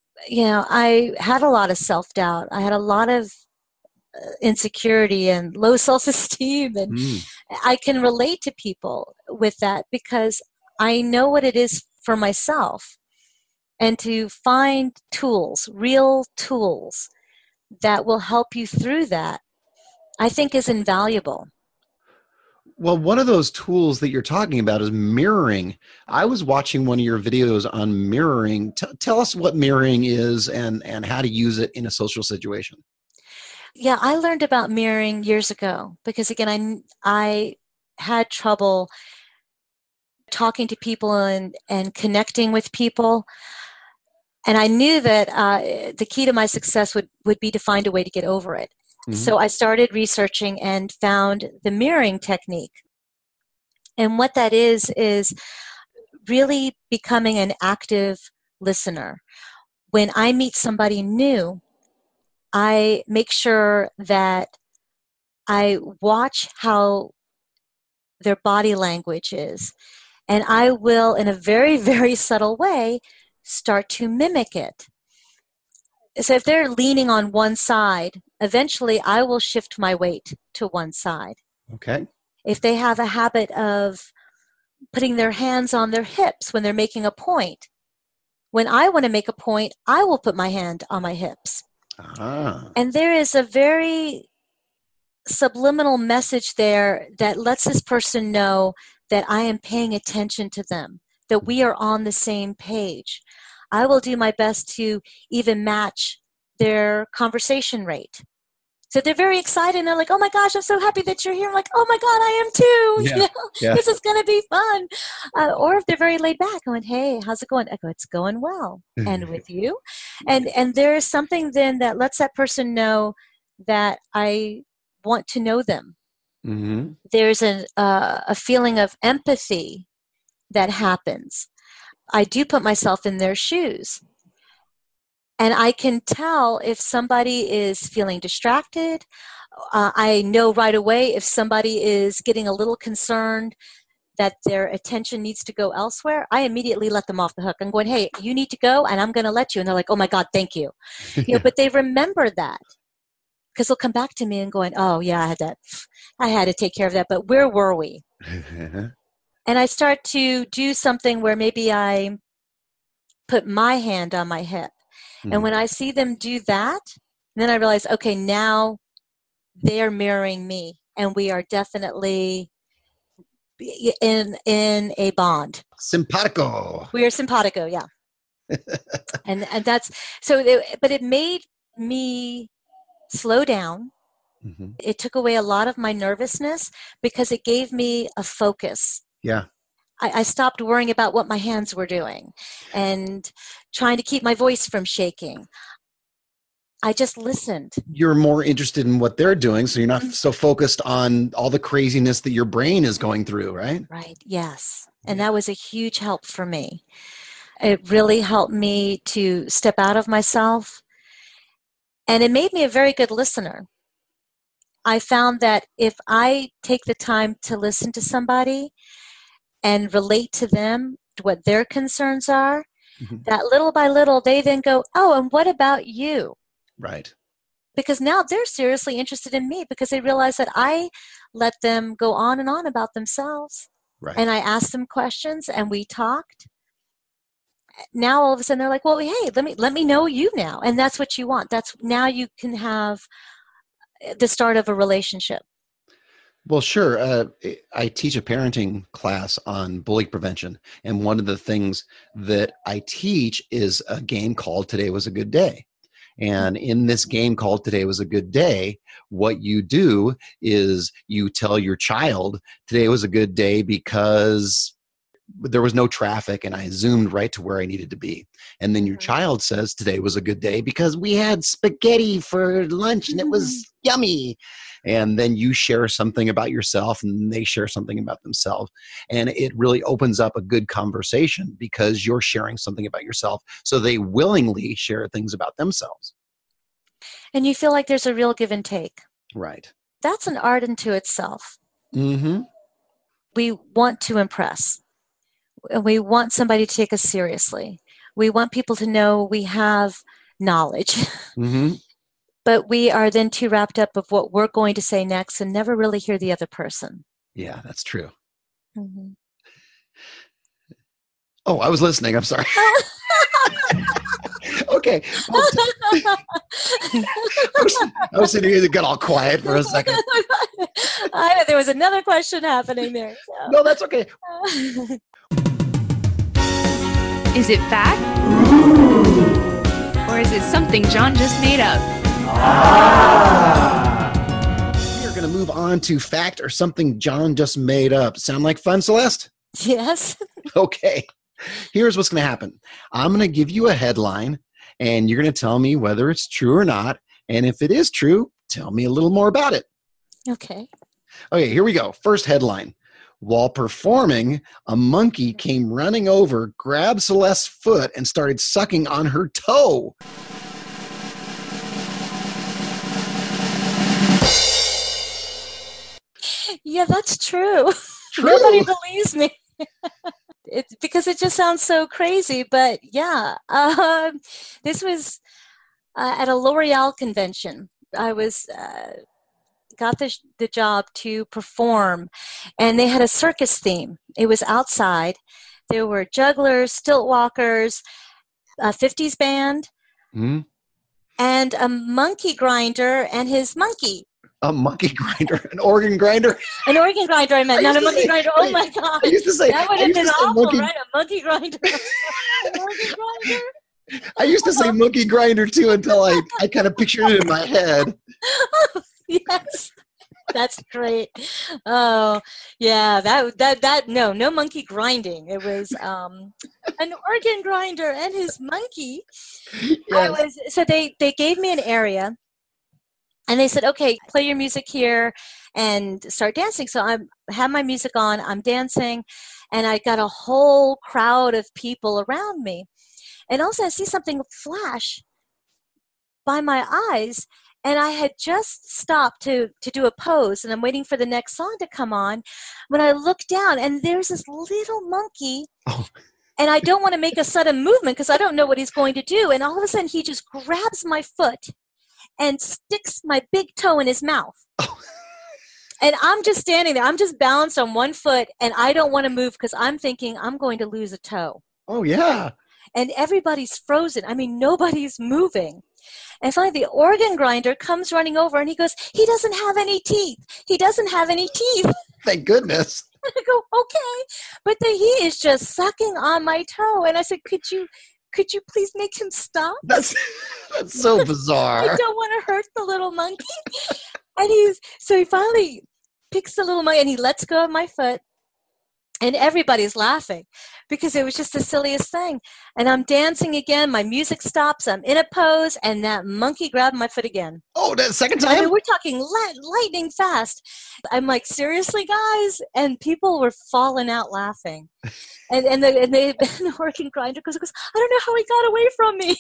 had a lot of self-doubt. I had a lot of insecurity and low self-esteem, and I can relate to people with that because I know what it is for myself. And to find tools, real tools that will help you through that, I think is invaluable. Well, one of those tools that you're talking about is mirroring. I was watching one of your videos on mirroring. Tell us what mirroring is and how to use it in a social situation. Yeah, I learned about mirroring years ago because, again, I had trouble talking to people and connecting with people. And I knew that the key to my success would be to find a way to get over it. Mm-hmm. So I started researching and found the mirroring technique. And what that is really becoming an active listener. When I meet somebody new, I make sure that I watch how their body language is. And I will, in a very, very subtle way, start to mimic it. So if they're leaning on one side, eventually I will shift my weight to one side. Okay. If they have a habit of putting their hands on their hips when they're making a point, When I want to make a point, I will put my hand on my hips. Ah. And there is a very subliminal message there that lets this person know that I am paying attention to them, that we are on the same page. I will do my best to even match their conversation rate. So they're very excited and they're like, oh my gosh, I'm so happy that you're here. I'm like, oh my God, I am too. Yeah. You know, Yeah. this is going to be fun. Or if they're very laid back, going, hey, how's it going? I go, it's going well. And with you? And there is something then that lets that person know that I want to know them. Mm-hmm. There's a feeling of empathy that happens. I do put myself in their shoes. And I can tell if somebody is feeling distracted. I know right away if somebody is getting a little concerned that their attention needs to go elsewhere. I immediately let them off the hook. I'm going, hey, you need to go, and I'm going to let you. And they're like, oh my God, thank you. You know, but they remember that because they'll come back to me and going, oh yeah, I had to take care of that. But where were we? And I start to do something where maybe I put my hand on my hip. And when I see them do that, then I realize, okay, now they're mirroring me, and we are definitely in a bond. Simpatico. We are simpatico, yeah. and that's so. But it made me slow down. Mm-hmm. It took away a lot of my nervousness because it gave me a focus. Yeah. I stopped worrying about what my hands were doing and trying to keep my voice from shaking. I just listened. You're more interested in what they're doing, so you're not so focused on all the craziness that your brain is going through, right? Right, yes. And that was a huge help for me. It really helped me to step out of myself, and it made me a very good listener. I found that if I take the time to listen to somebody and relate to them, to what their concerns are, that little by little, they then go, oh, and what about you? Right. Because now they're seriously interested in me because they realize that I let them go on and on about themselves. Right. And I asked them questions and we talked. Now all of a sudden they're like, well, hey, let me know you now. And that's what you want. That's now you can have the start of a relationship. Well, sure. I teach a parenting class on bullying prevention. And one of the things that I teach is a game called Today Was a Good Day. And in this game called Today Was a Good Day, what you do is you tell your child, today was a good day because there was no traffic and I zoomed right to where I needed to be. And then your child says, today was a good day because we had spaghetti for lunch and it was yummy. And then you share something about yourself and they share something about themselves. And it really opens up a good conversation because you're sharing something about yourself. So they willingly share things about themselves. And you feel like there's a real give and take. Right. That's an art unto itself. Mm-hmm. We want to impress. We want somebody to take us seriously. We want people to know we have knowledge. Mm-hmm. But we are then too wrapped up of what we're going to say next and never really hear the other person. Yeah, that's true. Mm-hmm. Oh, I was listening. I'm sorry. Okay. I was sitting here and got all quiet for a second. I know there was another question happening there. So. No, that's okay. Is it fact? Or is it something John just made up? We are going to move on to fact or something John just made up. Sound like fun, Celeste? Yes. Okay. Here's what's going to happen. I'm going to give you a headline, and you're going to tell me whether it's true or not. And if it is true, tell me a little more about it. Okay. Okay, here we go. First headline. While performing, a monkey came running over, grabbed Celeste's foot, and started sucking on her toe. Yeah, that's true. True. Nobody believes me. Because it just sounds so crazy. But yeah, this was at a L'Oreal convention. I was got the job to perform, and they had a circus theme. It was outside. There were jugglers, stilt walkers, a 50s band, Mm. and a monkey grinder and his monkey. A monkey grinder, an organ grinder. An organ grinder, I meant, I not a used to monkey say- grinder. Oh my God. I used to say, That would I have used been to say awful, monkey, right? A monkey grinder. An organ grinder? I used to say monkey grinder too until I kind of pictured it in my head. Yes. That's great. Oh, yeah. No monkey grinding. It was an organ grinder and his monkey. Yes. So they gave me an area, and they said, okay, play your music here and start dancing. So I have my music on, I'm dancing, and I got a whole crowd of people around me. And also I see something flash by my eyes, and I had just stopped to do a pose, and I'm waiting for the next song to come on when I look down, and there's this little monkey. Oh. And I don't want to make a sudden movement because I don't know what he's going to do. And all of a sudden, he just grabs my foot and sticks my big toe in his mouth. Oh. And I'm just standing there. I'm just balanced on one foot, and I don't want to move because I'm thinking I'm going to lose a toe. Oh, yeah. And everybody's frozen. I mean, nobody's moving. And finally, the organ grinder comes running over, and he goes, he doesn't have any teeth. He doesn't have any teeth. Thank goodness. And I go, okay. But he is just sucking on my toe. And I said, could you please make him stop? That's so I bizarre. don't want to hurt the little monkey. And he finally picks the little monkey and he lets go of my foot. And everybody's laughing because it was just the silliest thing. And I'm dancing again. My music stops. I'm in a pose. And that monkey grabbed my foot again. Oh, that second I time? mean, we're talking lightning fast. I'm like, seriously, guys? And people were falling out laughing. And the organ grinder goes, I don't know how he got away from me.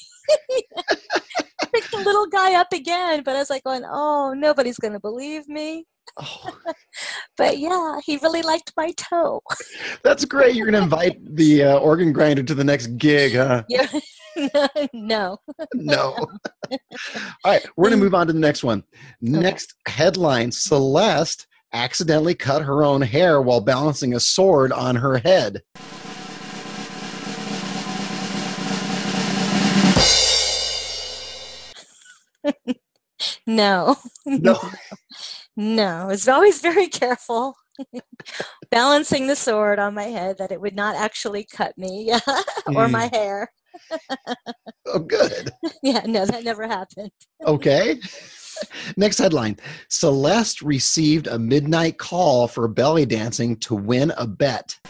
Picked the little guy up again. But I was like going, oh, nobody's going to believe me. Oh, But yeah, he really liked my toe. that's great. You're going to invite the organ grinder to the next gig, huh? Yeah. No. No. All right, we're going to move on to the next one. Next headline, Celeste accidentally cut her own hair while balancing a sword on her head. No. No. No. I was always very careful. Balancing the sword on my head that it would not actually cut me or my hair. Oh, good. Yeah, no, that never happened. Okay. Next headline, Celeste received a midnight call for belly dancing to win a bet.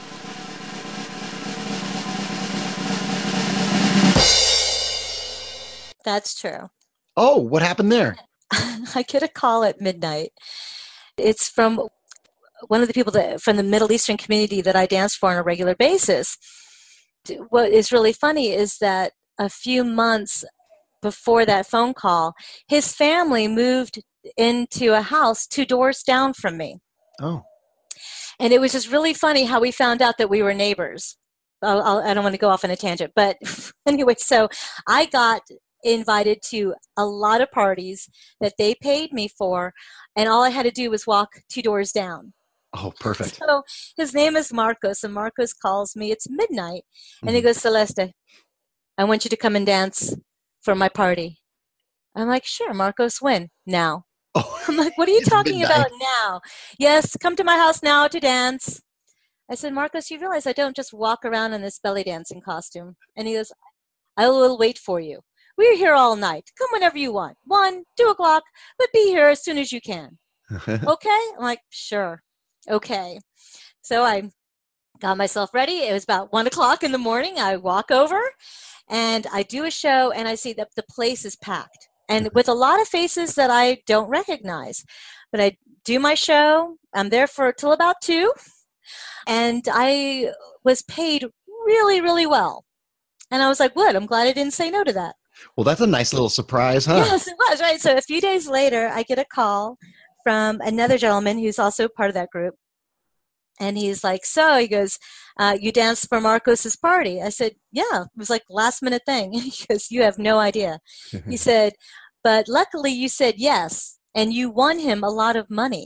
That's true. Oh, what happened there? I get a call at midnight. It's from one of the people from the Middle Eastern community that I dance for on a regular basis. What is really funny is that a few months before that phone call, his family moved into a house 2 doors down from me. Oh. And it was just really funny how we found out that we were neighbors. I don't want to go off on a tangent, but anyway, so I got invited to a lot of parties that they paid me for, and all I had to do was walk 2 doors down. Oh, perfect. So his name is Marcos, and Marcos calls me. It's midnight, and he goes, Celeste, I want you to come and dance for my party. I'm like, sure, Marcos, when? Now. Oh, I'm like, what are you it's talking midnight. about now? Yes, come to my house now to dance. I said, Marcos, you realize I don't just walk around in this belly dancing costume. And he goes, I will wait for you. We're here all night. Come whenever you want. 1, 2 o'clock, but be here as soon as you can. Okay? I'm like, sure. Okay. So I got myself ready. It was about 1 o'clock in the morning. I walk over and I do a show, and I see that the place is packed and with a lot of faces that I don't recognize. But I do my show. I'm there till about 2, and I was paid really, really well. And I was like, good. I'm glad I didn't say no to that. Well, that's a nice little surprise, huh? Yes, it was, right? So a few days later, I get a call from another gentleman who's also part of that group. And he's like, so he goes, you danced for Marcos's party. I said, yeah, it was like last minute thing. He goes, you have no idea. He said, but luckily you said yes, and you won him a lot of money.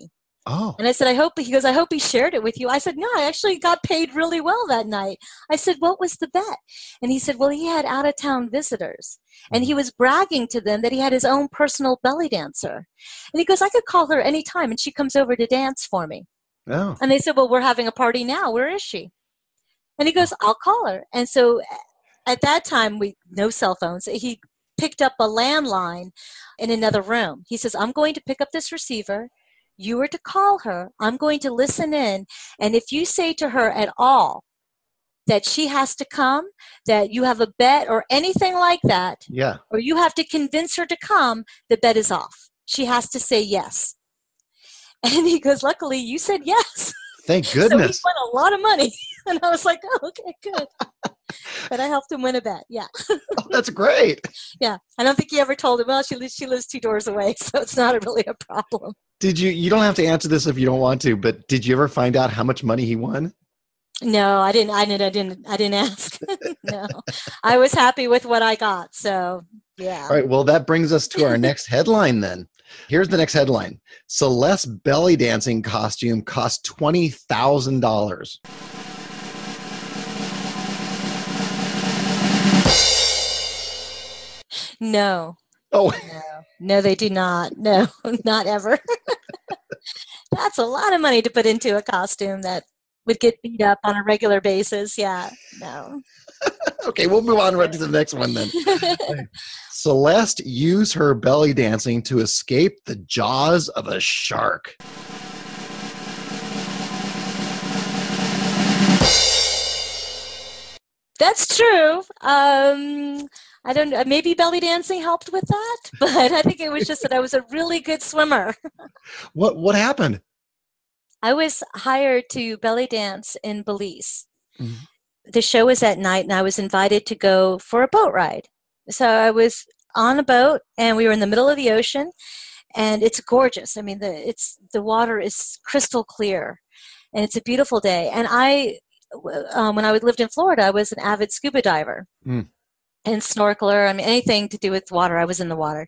Oh. And I said, he goes, I hope he shared it with you. I said, no, I actually got paid really well that night. I said, what was the bet? And he said, well, he had out-of-town visitors. And he was bragging to them that he had his own personal belly dancer. And he goes, I could call her anytime, and she comes over to dance for me. Oh. And they said, well, we're having a party now. Where is she? And he goes, I'll call her. And so at that time, no cell phones. He picked up a landline in another room. He says, I'm going to pick up this receiver. You are to call her. I'm going to listen in. And if you say to her at all that she has to come, that you have a bet or anything like that, Yeah. or you have to convince her to come, the bet is off. She has to say yes. And he goes, luckily, you said yes. Thank So he goodness. won a lot of money. And I was like, oh, okay, good. But I helped him win a bet. Yeah. Oh, that's great. Yeah. I don't think he ever told him, well, she lives 2 doors away, so it's not really a problem. You don't have to answer this if you don't want to, but did you ever find out how much money he won? No, I didn't ask. No. I was happy with what I got. So, yeah. All right. Well, that brings us to our next headline then. Here's the next headline. Celeste's belly dancing costume cost $20,000. No. Oh, No, they do not. No, not ever. That's a lot of money to put into a costume that would get beat up on a regular basis. Yeah, no. okay. We'll move on right to the next one then. Celeste used her belly dancing to escape the jaws of a shark. That's true. I don't know. Maybe belly dancing helped with that, but I think it was just that I was a really good swimmer. What happened? I was hired to belly dance in Belize. Mhm. The show was at night, and I was invited to go for a boat ride. So I was on a boat, and we were in the middle of the ocean, and it's gorgeous. I mean, the water is crystal clear, and it's a beautiful day. And when I lived in Florida, I was an avid scuba diver and snorkeler. I mean, anything to do with water, I was in the water.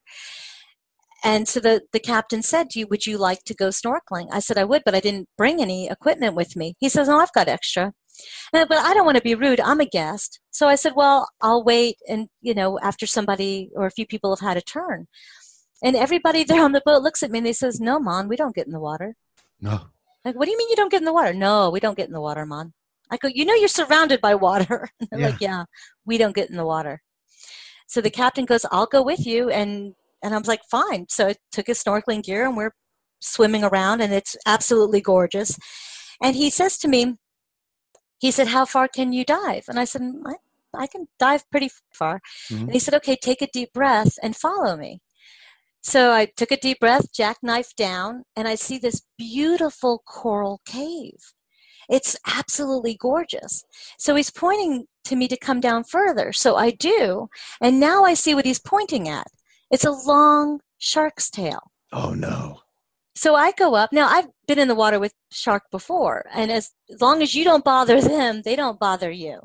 And so the captain said, would you like to go snorkeling? I said I would, but I didn't bring any equipment with me. He says, no, I've got extra. But I don't want to be rude. I'm a guest. So I said, well, I'll wait and, after somebody or a few people have had a turn. And everybody there on the boat looks at me and they says, no, Mon, we don't get in the water. No. Like, what do you mean you don't get in the water? No, we don't get in the water, Mon. I go, you're surrounded by water. And they're like, yeah, we don't get in the water. So the captain goes, I'll go with you. And I was like, fine. So I took his snorkeling gear and we're swimming around and it's absolutely gorgeous. And he says to me, he said, how far can you dive? And I said, I can dive pretty far. Mm-hmm. And he said, okay, take a deep breath and follow me. So I took a deep breath, jackknife down, and I see this beautiful coral cave. It's absolutely gorgeous. So he's pointing to me to come down further. So I do. And now I see what he's pointing at. It's a long shark's tail. Oh, no. So I go up. Now, I've been in the water with shark before. And as long as you don't bother them, they don't bother you.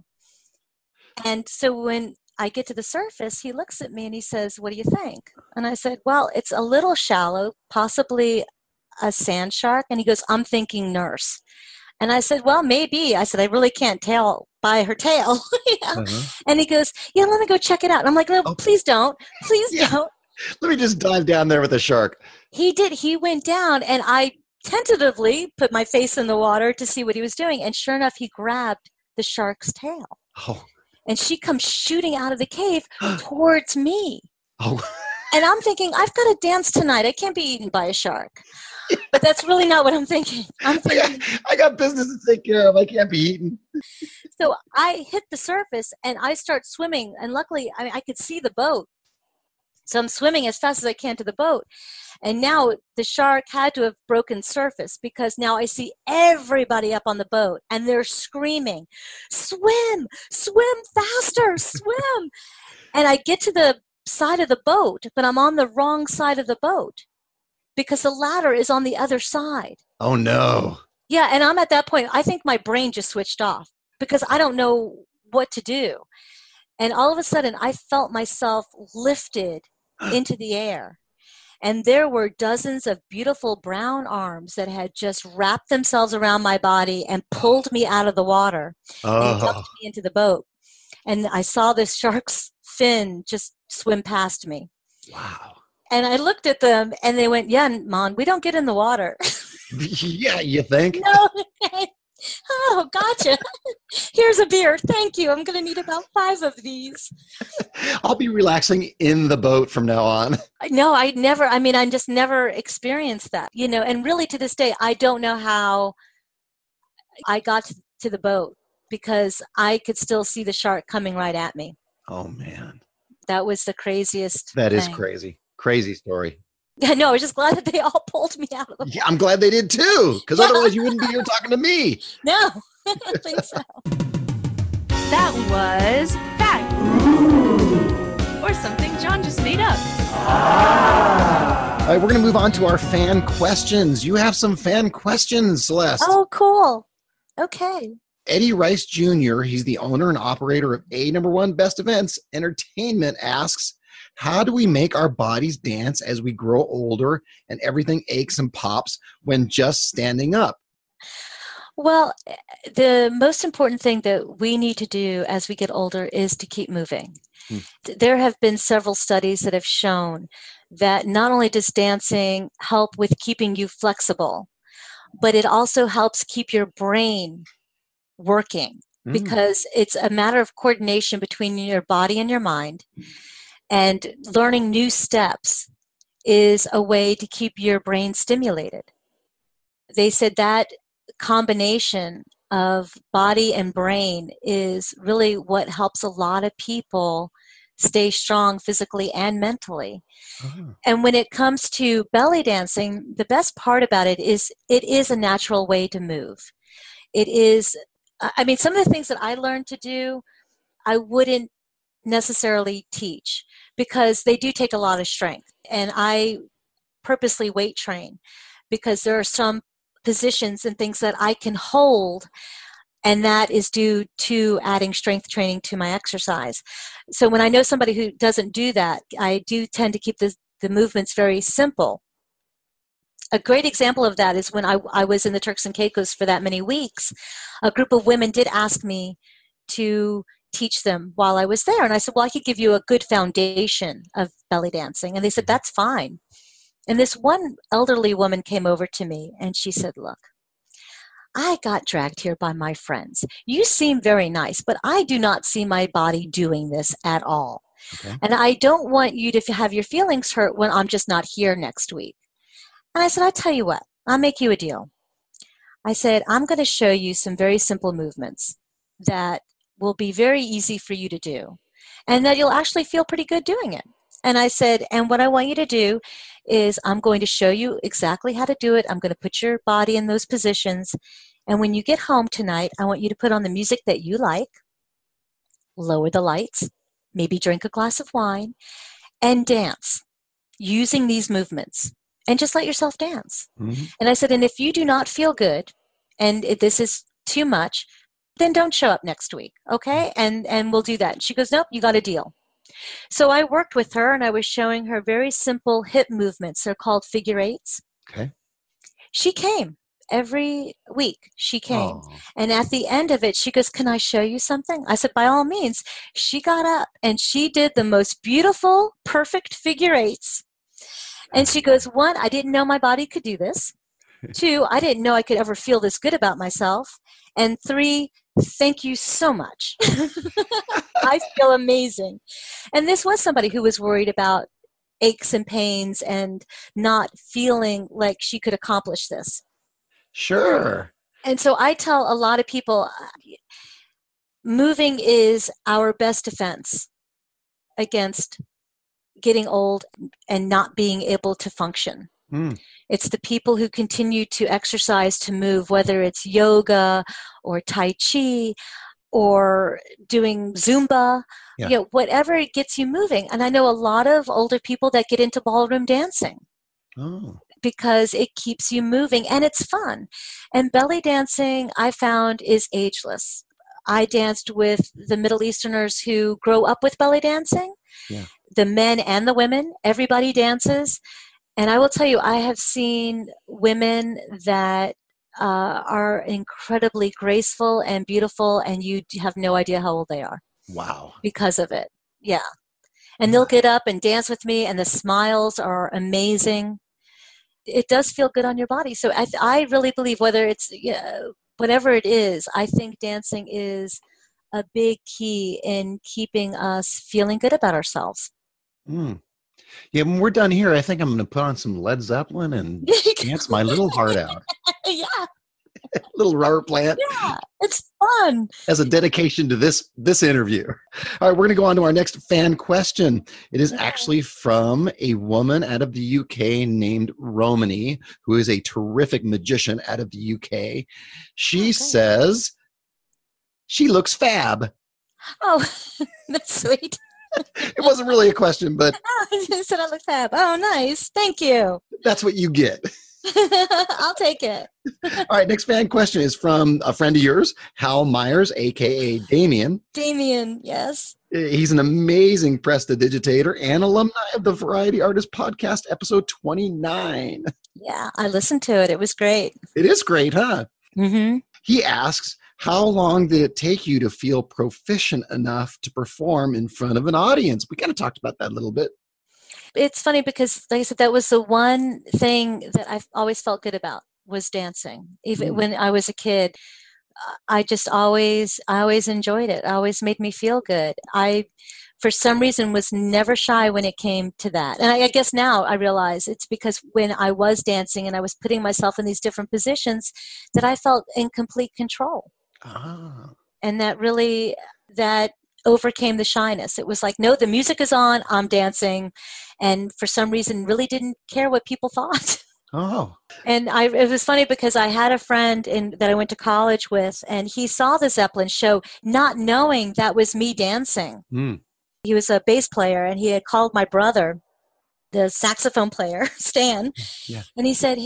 And so when I get to the surface, he looks at me and he says, what do you think? And I said, well, it's a little shallow, possibly a sand shark. And he goes, I'm thinking nurse. And I said, well, maybe. I said, I really can't tell by her tail. And he goes, yeah, let me go check it out. And I'm like, no, please don't. Please don't. Let me just dive down there with a shark. He did. He went down, and I tentatively put my face in the water to see what he was doing. And sure enough, he grabbed the shark's tail. Oh. And she comes shooting out of the cave towards me. Oh. And I'm thinking, I've got to dance tonight. I can't be eaten by a shark. But that's really not what I'm thinking. I'm thinking, I got business to take care of. I can't be eaten. So I hit the surface, and I start swimming. And luckily, I could see the boat. So I'm swimming as fast as I can to the boat. And now the shark had to have broken surface because now I see everybody up on the boat and they're screaming, swim, swim faster, swim. And I get to the side of the boat, but I'm on the wrong side of the boat because the ladder is on the other side. Oh, no. Yeah, and I'm at that point, I think my brain just switched off because I don't know what to do. And all of a sudden, I felt myself lifted into the air. And there were dozens of beautiful brown arms that had just wrapped themselves around my body and pulled me out of the water and dumped me into the boat. And I saw this shark's fin just swim past me. Wow. And I looked at them and they went, yeah, Mon, we don't get in the water. Yeah, you think? No. Oh, gotcha. Here's a beer. Thank you. I'm going to need about 5 of these. I'll be relaxing in the boat from now on. No, I just never experienced that, and really to this day, I don't know how I got to the boat because I could still see the shark coming right at me. Oh, man. That was the craziest That is thing. crazy. Crazy story. Yeah, no, I was just glad that they all pulled me out of the water. Yeah, I'm glad they did too, because otherwise you wouldn't be here talking to me. No, I don't think so. That was fact. Or something John just made up. All right, we're going to move on to our fan questions. You have some fan questions, Celeste. Oh, cool. Okay. Eddie Rice Jr., he's the owner and operator of A#1 Best Events Entertainment, asks, how do we make our bodies dance as we grow older and everything aches and pops when just standing up? Well, the most important thing that we need to do as we get older is to keep moving. There have been several studies that have shown that not only does dancing help with keeping you flexible, but it also helps keep your brain working because it's a matter of coordination between your body and your mind. And learning new steps is a way to keep your brain stimulated. They said that combination of body and brain is really what helps a lot of people stay strong physically and mentally. And when it comes to belly dancing, the best part about it is a natural way to move. It is, some of the things that I learned to do, I wouldn't necessarily teach because they do take a lot of strength. And I purposely weight train because there are some positions and things that I can hold, and that is due to adding strength training to my exercise. So when I know somebody who doesn't do that, I do tend to keep the movements very simple. A great example of that is when I was in the Turks and Caicos for that many weeks, a group of women did ask me to teach them while I was there. And I said, well, I could give you a good foundation of belly dancing. And they said, that's fine. And this one elderly woman came over to me and she said, look, I got dragged here by my friends. You seem very nice, but I do not see my body doing this at all. Okay. And I don't want you to have your feelings hurt when I'm just not here next week. And I said, I tell you what, I'll make you a deal. I said, I'm going to show you some very simple movements that will be very easy for you to do, and that you'll actually feel pretty good doing it. And I said, and what I want you to do is I'm going to show you exactly how to do it. I'm going to put your body in those positions. And when you get home tonight, I want you to put on the music that you like, lower the lights, maybe drink a glass of wine, and dance using these movements. And just let yourself dance. And I said, and if you do not feel good, and if this is too much, then don't show up next week, okay? And we'll do that. And she goes, nope, you got a deal. So I worked with her, and I was showing her very simple hip movements. They're called figure eights. Okay. She came every week. She came. Oh. And at the end of it, she goes, can I show you something? I said, by all means. She got up, and she did the most beautiful, perfect figure eights. And she goes, 1, I didn't know my body could do this. 2, I didn't know I could ever feel this good about myself. And 3, thank you so much. I feel amazing. And this was somebody who was worried about aches and pains and not feeling like she could accomplish this. Sure. And so I tell a lot of people, moving is our best defense against getting old and not being able to function. It's the people who continue to exercise, to move, whether it's yoga or Tai Chi or doing Zumba, whatever gets you moving. And I know a lot of older people that get into ballroom dancing because it keeps you moving and it's fun. And belly dancing, I found, is ageless. I danced with the Middle Easterners who grow up with belly dancing. Yeah. The men and the women, everybody dances. And I will tell you, I have seen women that are incredibly graceful and beautiful, and you have no idea how old they are. Wow. Because of it. Yeah. And they'll get up and dance with me, and the smiles are amazing. It does feel good on your body. So I really believe whether it's whatever it is, I think dancing is a big key in keeping us feeling good about ourselves. Mm. Yeah, when we're done here, I think I'm going to put on some Led Zeppelin and dance my little heart out. Yeah. Little Robert Plant. Yeah, it's fun. As a dedication to this interview. All right, we're going to go on to our next fan question. It is actually from a woman out of the UK named Romany, who is a terrific magician out of the UK. She says she looks fab. Oh, that's sweet. It wasn't really a question, but I said I look fab. Oh, nice. Thank you. That's what you get. I'll take it. All right, next fan question is from a friend of yours, Hal Myers, a.k.a. Damien. Damien, yes. He's an amazing prestidigitator and alumni of the Variety Artist Podcast, episode 29. Yeah, I listened to it. It was great. It is great, huh? Mm-hmm. He asks, how long did it take you to feel proficient enough to perform in front of an audience? We kind of talked about that a little bit. It's funny because, like I said, that was the one thing that I've always felt good about was dancing. Even when I was a kid, I always enjoyed it. It always made me feel good. I, for some reason, was never shy when it came to that. And I guess now I realize it's because when I was dancing and I was putting myself in these different positions that I felt in complete control. Ah. And that overcame the shyness. It was like, no, the music is on, I'm dancing. And for some reason, really didn't care what people thought. Oh. And it was funny because I had a friend that I went to college with, and he saw the Zeppelin show not knowing that was me dancing. Mm. He was a bass player, and he had called my brother, the saxophone player, Stan. Yeah. And he said,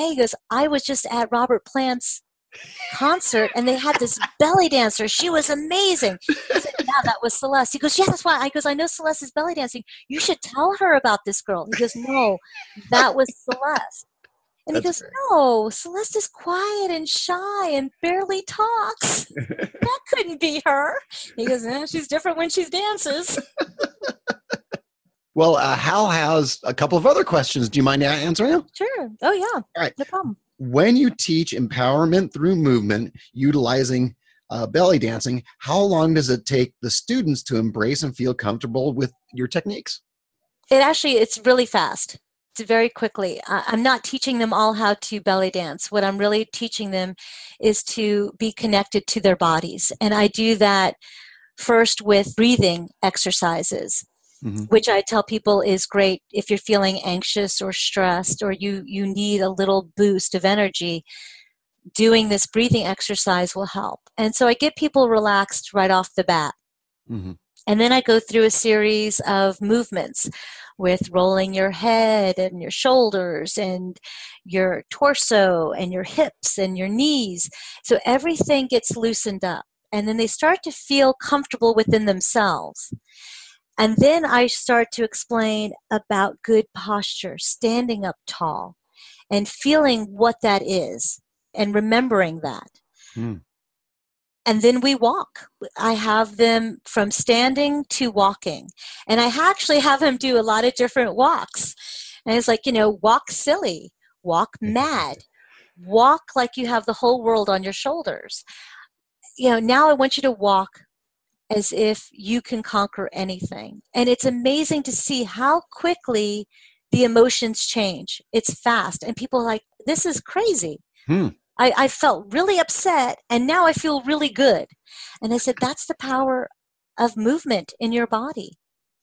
I was just at Robert Plant's concert and they had this belly dancer. She was amazing. I said, yeah, that was Celeste. He goes, yeah, that's why. I know Celeste is belly dancing. You should tell her about this girl. He goes, no, that was Celeste. And he goes, no, Celeste is quiet and shy and barely talks. That couldn't be her. He goes, she's different when she dances. Well, Hal has a couple of other questions. Do you mind answering them? Sure. Oh, yeah. All right. No problem. When you teach empowerment through movement, utilizing belly dancing, how long does it take the students to embrace and feel comfortable with your techniques? It's really fast. It's very quickly. I'm not teaching them all how to belly dance. What I'm really teaching them is to be connected to their bodies. And I do that first with breathing exercises. Mm-hmm. Which I tell people is great if you're feeling anxious or stressed or you need a little boost of energy. Doing this breathing exercise will help. And so I get people relaxed right off the bat. Mm-hmm. And then I go through a series of movements with rolling your head and your shoulders and your torso and your hips and your knees. So everything gets loosened up. And then they start to feel comfortable within themselves. And then I start to explain about good posture, standing up tall, and feeling what that is, and remembering that. Mm. And then we walk. I have them from standing to walking. And I actually have them do a lot of different walks. And it's like, walk silly, walk mad, walk like you have the whole world on your shoulders. Now I want you to walk as if you can conquer anything. And it's amazing to see how quickly the emotions change. It's fast. And people are like, this is crazy. I felt really upset, and now I feel really good. And I said, that's the power of movement in your body.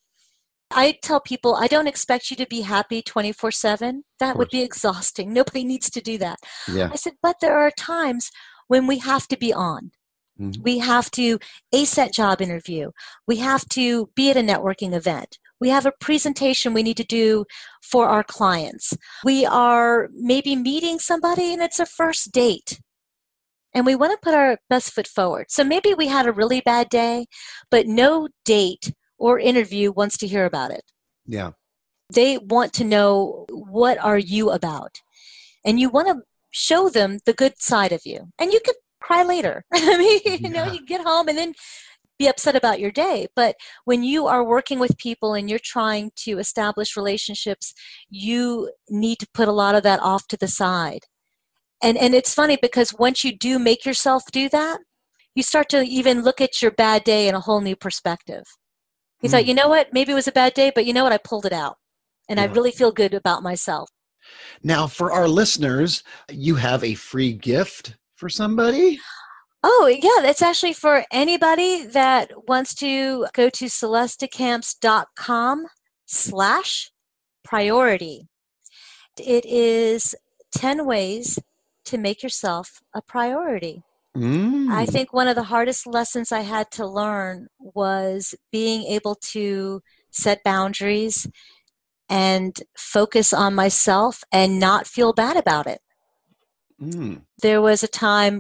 I tell people, I don't expect you to be happy 24/7. That would be exhausting. Nobody needs to do that. Yeah. I said, but there are times when we have to be on. Mm-hmm. We have to ace that job interview. We have to be at a networking event. We have a presentation we need to do for our clients. We are maybe meeting somebody and it's a first date. And we want to put our best foot forward. So maybe we had a really bad day, but no date or interview wants to hear about it. Yeah. They want to know, what are you about? And you want to show them the good side of you. And you could cry later. I mean, you get home and then be upset about your day. But when you are working with people and you're trying to establish relationships, you need to put a lot of that off to the side. And it's funny because once you do make yourself do that, you start to even look at your bad day in a whole new perspective. You thought, you know what, maybe it was a bad day, but you know what, I pulled it out. And I really feel good about myself. Now, for our listeners, you have a free gift for somebody? Oh, yeah, that's actually for anybody that wants to go to celestdecamps.com/priority. It is 10 ways to make yourself a priority. I think one of the hardest lessons I had to learn was being able to set boundaries and focus on myself and not feel bad about it. There was a time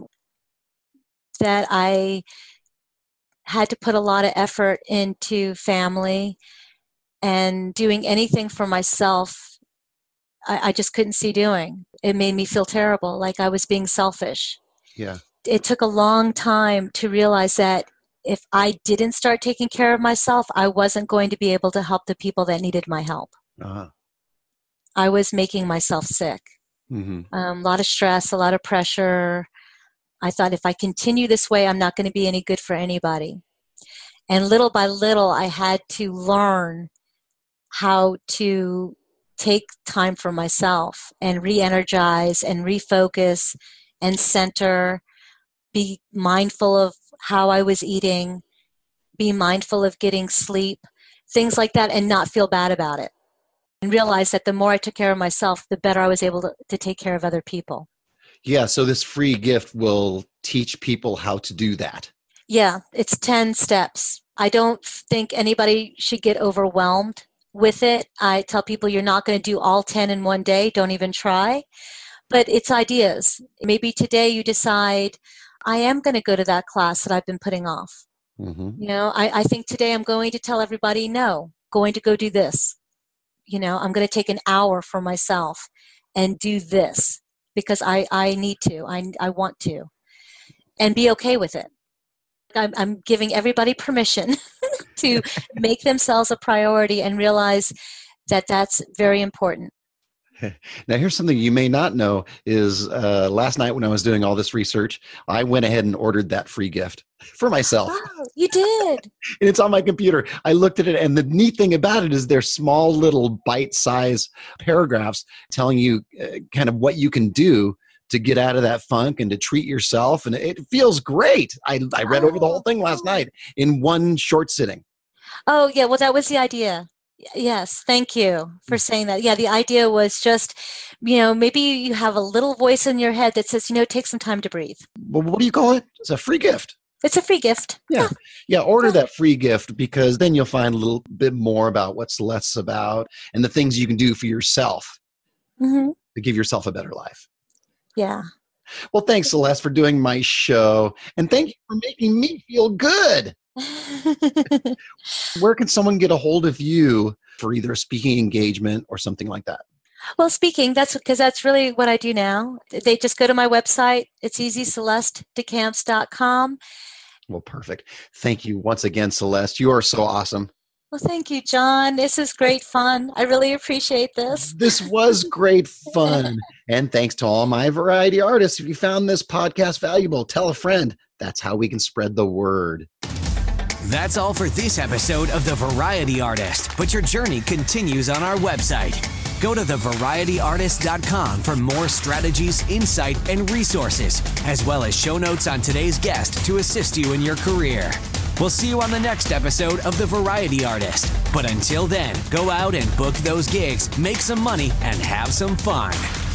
that I had to put a lot of effort into family, and doing anything for myself, I just couldn't see doing. It made me feel terrible, like I was being selfish. Yeah. It took a long time to realize that if I didn't start taking care of myself, I wasn't going to be able to help the people that needed my help. I was making myself sick. A lot of stress, a lot of pressure. I thought, if I continue this way, I'm not going to be any good for anybody. And little by little, I had to learn how to take time for myself and re-energize and refocus and center, be mindful of how I was eating, be mindful of getting sleep, things like that, and not feel bad about it. And realize that the more I took care of myself, the better I was able to take care of other people. Yeah, so this free gift will teach people how to do that. Yeah, it's 10 steps. I don't think anybody should get overwhelmed with it. I tell people, you're not going to do all 10 in one day. Don't even try. But it's ideas. Maybe today you decide, I am going to go to that class that I've been putting off. I think today I'm going to tell everybody, no, going to go do this. I'm going to take an hour for myself and do this because I need to, I want to, and be okay with it. I'm giving everybody permission to make themselves a priority and realize that that's very important. Now, here's something you may not know is last night when I was doing all this research, I went ahead and ordered that free gift for myself. Oh, you did? And it's on my computer. I looked at it, and the neat thing about it is they're small little bite-sized paragraphs telling you kind of what you can do to get out of that funk and to treat yourself. And it feels great. I read over the whole thing last night in one short sitting. Oh, yeah. Well, that was the idea. Yes, thank you for saying that. Yeah, the idea was just, maybe you have a little voice in your head that says, take some time to breathe. Well, what do you call it? It's a free gift. It's a free gift. Yeah. Order that free gift, because then you'll find a little bit more about what Celeste's about and the things you can do for yourself to give yourself a better life. Yeah. Well, thanks, Celeste, for doing my show. And thank you for making me feel good. Where can someone get a hold of you for either a speaking engagement or something like that? Well, speaking, that's really what I do now. They just go to my website. It's easy, celestdecamps.com. Well, perfect. Thank you once again, Celeste. You are so awesome. Well, thank you, John. This is great fun. I really appreciate this. This was great fun. And thanks to all my variety artists. If you found this podcast valuable, tell a friend. That's how we can spread the word. That's all for this episode of The Variety Artist, but your journey continues on our website. Go to thevarietyartist.com for more strategies, insight, and resources, as well as show notes on today's guest to assist you in your career. We'll see you on the next episode of The Variety Artist. But until then, go out and book those gigs, make some money, and have some fun.